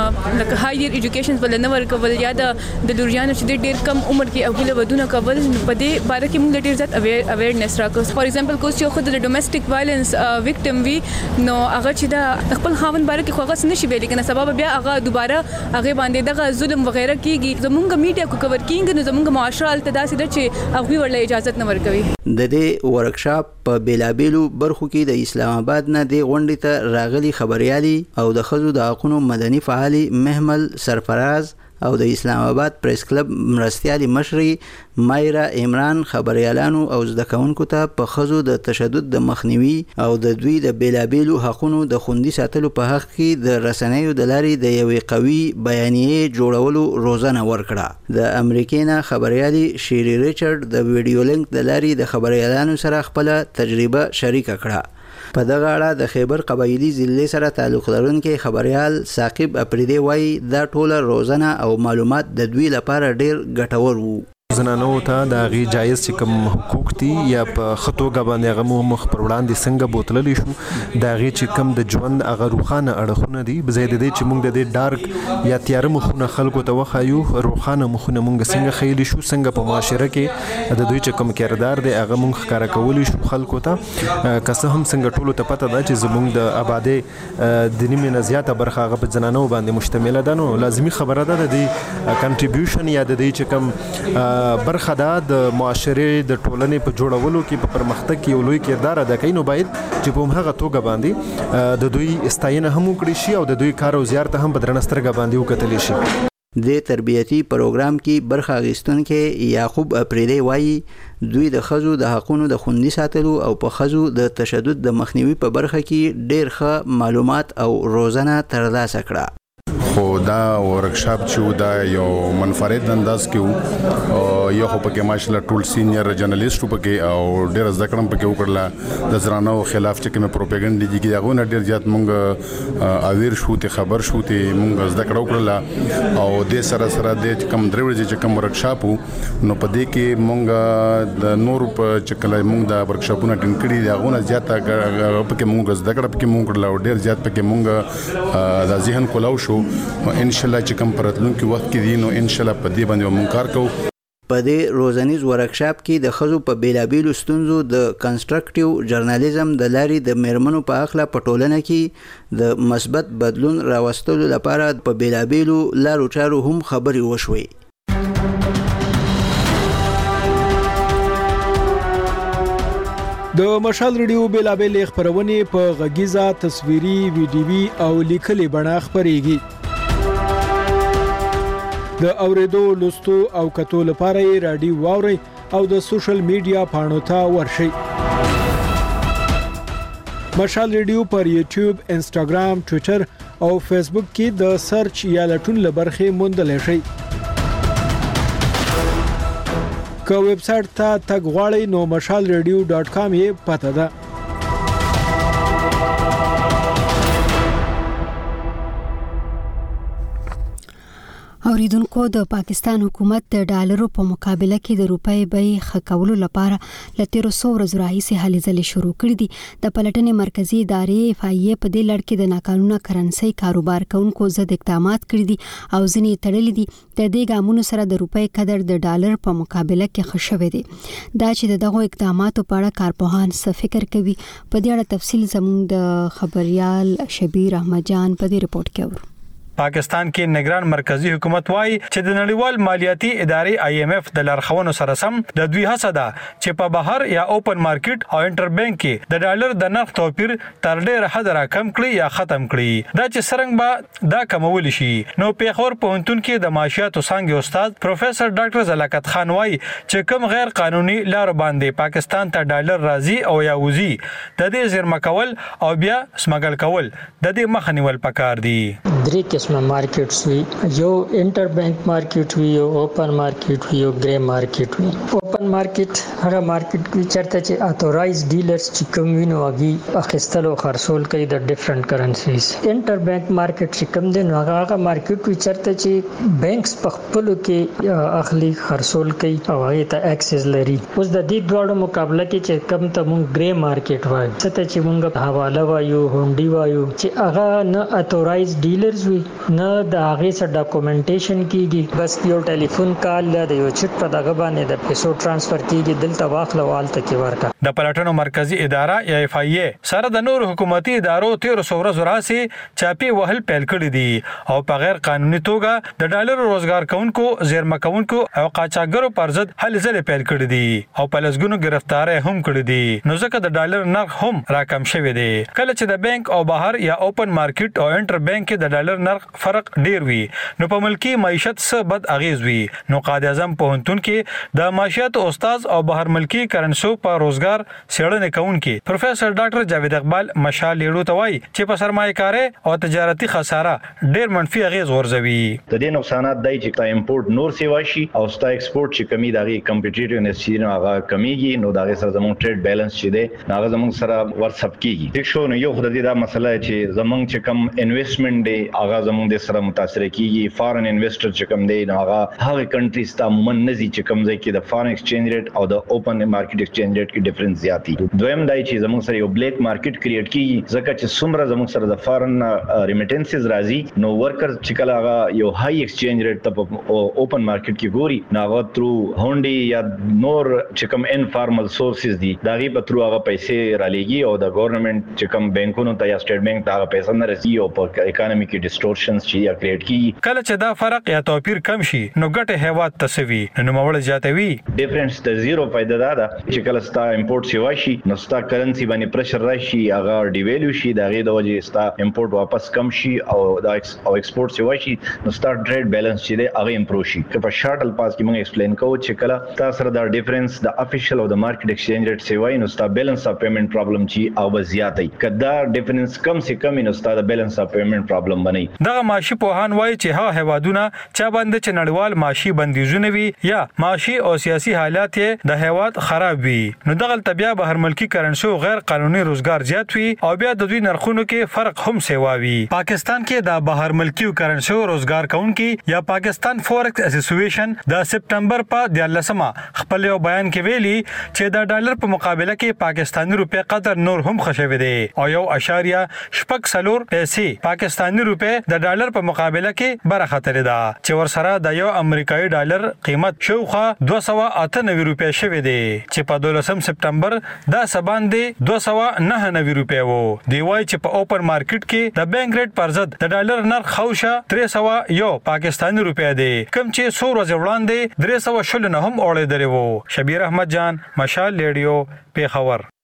د لکه هایر ایجوکیشن بل نه ور کول یا د لوریان چې دی ډېر کم عمر کې اوله ودونه کول په دې باره کې مونږ ډېر زیات اویرنس راکوس. فار ایگزامپل کو چې خود د ډومېسټک وایلنس وکټم وی نو هغه چې دا خپل خاوند باره کې خوغه سن شي ویل کنه سبب بیا هغه دوباره هغه باندې دغه ظلم وغیرہ کیږي. زمونږ میډیا کو کور کینګ نو زمونږ معاشره التدا سي چې هغه ورله اجازه نه ورکوي. د دې ورکشاپ په بیلابیلو برخو کې د اسلام آباد نه د غونډې ته راغلي خبريالي او د خزو د حقوقو مدني فعالي محمل سرفراز او د اسلام آباد پریس کلب مرستيالي مشري مایرا عمران خبريالانو او زده کوونکو ته په خزو د تشدد د مخنیوي او د دوی د بیلابیلو حقوقو د خوندي ساتلو په حق کې د رسنیو د لارې د یوې قوي بیانیه جوړولو روزنه ورکړه. د امریکایي خبريالي شيري ریچارډ د ویډیو لینک د لارې د خبريالانو سره خپل تجربه شریک کړه. په دغه اړه د خیبر قبایلی ضلع سره تعلق لرونکي خبريال ثاقب اپریدي وایي دا ټوله روزنه او معلومات د دوی لپاره ډیر ګټور وو. زنانو ته د غي جایز چې کوم حقوق دي یا په خطوګه باندې هغه مخ پر وړاندې څنګه بوتللی شو دا غي چې کوم د ژوند هغه روخانه اړخونه دي بزید دي چې موږ د دې ډارک یا تیار مخونه خلکو ته وخایو روخانه مخونه موږ څنګه خېلی شو څنګه په معاشره کې د دوی چې کوم کردار دی هغه موږ ښکارا کولی شو خلکو ته کسه هم څنګه ټولو ته پته ده چې زموږ د آبادی د نیمه نه زیاته برخه هغه په زنانو باندې مشتمل ده. نو لازمی خبره ده د کنټریبیوشن یا د دې چې کوم برخه ده د معاشره د ټولنې په جوړولو کې په پرمختګ کې یو لوی کردار ادا کوي. نو باید چې په هغه توګه باندې د دوی استاینه هم وکړي شي او د دوی کار او زیارت هم په درنسترګه باندې وکتل شي. د تربیتي پروګرام کې برخه اخیستونکي یعقوب اپریدي وایي دوی د خزو د حقوقو د خوندي ساتلو او په خزو د تشدد د مخنیوي په برخه کې ډېر ښه معلومات او روزنه ترلاسه کړه. خو دا ورکشاپ چې دا یو منفرد انداز کې او یو خو پکې ماشاءالله ټول سینیئر جرنالیست پکې او ډېر زده کړم پکې وکړل. د زرانو خلاف چې کوم پروپاګاندا دي کې هغه ډېر زیات مونږ اویر شو ته خبر شو ته مونږ زده کړو کړل او د سره سره د کم درې چې کوم ورکشاپ نو په دې کې مونږ د نور په چکلای مونږ د ورکشاپونه ټینګ کړی دی هغه زیاته پکې مونږ زده کړو پکې مونږ کړل ډېر زیات پکې مونږ د ذهن کولاو شو. ان شاء الله چې کوم پرتلونکو وخت کې دي نو ان شاء الله په دې باندې مونږ کار کوو. په دې روزنیز ورکشاپ کې د خزو په بیلابیلو ستونزو د کنسټرکټیو ژورنالیزم د لارې د میرمنو په اخلا په ټولنه کې د مثبت بدلون راوستلو لپاره په بیلابیلو لارو چارو هم خبرې وشوي. د مشال ریډیو بیلابل خبرونه په غږیزه تصویري ویډیوي او لیکلي بڼه خبريږي. د اوریدو لوستو او کتو لپاره رادیو واوري او د سوشل میډیا پاڼو ته ورشي. مشال ریډیو پر یوټیوب، انستګرام، ټوئیټر او فیسبوک کې د سرچ یا لټون لبرخه موندل شي. که ویب سټ ته تګ غواړئ نو مشال ریډیو ډاٹ کام یې پته ده. اوریدونکو د پاکستان حکومت د ډالرو په مقابله کې د روپۍ بیې ښه کولو لپاره له تیرو څو ورځو راهیسې هلې ځلې شروع کړي دي. د پلټنې مرکزي ادارې اف آی ای په دې لړ کې د ناقانونه کرنسۍ کاروبار کوونکو ضد اقدامات کړي دي او ځینې یې تړلي دي. د دې ګامونو سره د روپۍ قدر د ډالر په مقابله کې ښه شوی دی. دا چې د دغو اقداماتو په اړه کارپوهان څه فکر کوي، په دې اړه تفصیل زموږ د خبريال شبیر احمد جان په دې رپورت کې اورو. پاکستان کې نگران مرکزی حکومت وایي چې د نړیوال مالیاتي ادارې آی ایم ایف د لارښوونو سره سم د دوی هڅه ده چې په بهر یا اوپن مارکیټ او انټر بانک کې د ډالر د نرخ توپیر تر ډېره حد راکم کړي یا ختم کړي. دا چې څرنګه به دا کمول شي نو پیښور پوهنتون کې د معاشیاتو څانګې استاد پروفیسور ډاکټر زلاکت خان وایي چې کوم غیر قانوني لار باندې پاکستان ته ډالر راځي او یا وزي د دې زیرمه کول او بیا سمګل کول د دې مخه نیول پکار دي. درې قسمه مارکیټس وي، یو انټر بانک مارکیټ وي، یو اوپن مارکیټ وي، یو ګری مارکیټ وي. اوپن مارکیټ هغه مارکیټ کې چرته چې اتورایز ډیلرز چې کوم وینو هغه اخیستل او خرڅول کوي د ډیفرنٹ کرنسیز. انټر بانک مارکیټ چې کوم دی نو هغه مارکیټ وي چرته چې بانکس په خپل کې اخلي خرڅول کوي او هغه ته اکسس لري. اوس د دې دوه مقابله کې چې کوم ته مونږ ګری مارکیټ وایو، څه چې مونږ حواله وایو، هونډي وایو، چې هغه نه اتورایز ډیلرز وي نه د هغه سره ډاکومېنټیشن کیږي، بس یو ټلیفون کال د یو چټ په دغه باندې د پیسو ټرانسفر کیږي، دلته واخله والته کې ورکا. د پلاتونو مرکزی اداره یا اف آی ای سره د نور حکومتي ادارو تیر سوره زراسي چاپی وهل پیل کړی دي او په غیر قانوني توګه د ډالر روزګار کوونکو، زیرمه کوونکو او قاچاګرو پر ضد هلې ځلې پیل کړی دي او په لسګونو گرفتارې هم کړی دي. نو ځکه د ډالر نرخ هم راکم شوی دی. کله چې د بانک او بهر یا اوپن مارکیټ او انټر بانک کې د ډالر نرخ فرق ډیر وي نو په ملکی معیشت څخه بد اغیز وي. نو قائد اعظم پوهنتون کې د معیشت استاد او بهر ملکی کرنسو په روزګار سیړنې کوونکی پروفیسور ډاکټر جاوید اقبال مشال لیړو ته وایي چې په سرمایه‌کاري او تجارتي خساره ډیر منفي اغیز غورځوي. د دې نقصانات دای چې تا امپورټ نور سیوا شي او ستا ایکسپورټ چې کمی دغه کمپټیټیونس شي نو هغه کمیږي، نو دغه سره زموږ ټریډ بیلانس چې دی هغه زموږ سره ورسب کیږي. د شو نو یو خدای دا مسله چې زموږ چې کم انویسټمنټ دی هغه زموږ د سره متاثر کیږي. فارن انویسټر چې کوم دی نو هغه هغه کنټریز ته عموماً نزي چې کوم ځای کې د فارن ایکسچینج ریټ او د اوپن مارکیټ ایکسچینج ریټ کې ډیفرنس زیاتی. دویم دای چې زموږ سره یو بلیک مارکیټ کریټ کیږي ځکه چې څومره زموږ سره د فارن ریمیټنسز راځي نو ورکر چې کله هغه یو های ایکسچینج ریټ ته اوپن مارکیټ کې ګوري نو هغه ترو هونډي یا نور چې کوم انفارمل سورسز دي داغي په ترو هغه پیسې را لېږي او د ګورنمنت چې کوم بانکونو ته یا سټیټ بانک ته هغه پیسې نه رسي او په اکانومي کې ډیسټورشنز چې یا کریټ کیږي. کله چې دا فرق یا توپیر کم شي نو ګټه هیواد تسوي نو موړ زیاتوي. ډیفرنس د زیرو فائدہ دا ده چې کله ستا امپورټ شي واشي نو ستا کرنسی باندې پرشر راشي هغه ډیویلو شي دغه د وجې ستا امپورټ واپس کم شي او دا او ایکسپورټ شي واشي نو ستا ټریډ بیلانس چې دی هغه امپروو شي. که په شارټل پاس کې موږ ایکسپلین کوو چې کله تاسو سره دا ډیفرنس د افیشل او د مارکیټ ایکسچینج ریټ سی وای نو ستا بیلانس اف پیمنٹ پرابلم چې او زیاتې کدا ډیفرنس کم سي کم نو ستا د بیلانس اف پیمنٹ پرابلم بنئ. دغه معاشي پوهان وایي چې هغه هیوادونه چا باندې چې نړیوال معاشي بندیزونه وي یا معاشي او سیاسي حالات یې د هیواد خراب وي نو دغه طبيعه بهر ملکی کرنسو غیر قانوني روزګار زیات وي او بیا د دوی نرخونو کې فرق هم سیواوي. پاکستان کې د بهر ملکی کرنسو روزګار کوونکي یا پاکستان فورکس اسوسییشن د سپټمبر په دیارلسمه خپل یو بیان کې ویلي چې د ډالر په مقابله کې پاکستاني روپیا قدر نور هم خښوي دي او یو اشاریه شپږ سلور پیسې پاکستاني روپیا د ډالر په مقابله کې بره خطر ده چې ورسره د یو امریکایي ډالر قیمت شوخه دوه سوه اته نوي روپیا شوی دی چې په دولسم سپټمبر دا سبان دی دوه سوه نهه نوي روپیا وو. دی وای چې په اوپن مارکیټ کې د بانک ریټ پر ضد د ډالر نرخ خوشه درې سوه یو پاکستاني روپیا دی کوم چې څو ورځې وړاندې درې سوه شل نه هم اوړېدلی وو. شبیر احمد جان مشال ریډیو پیښور.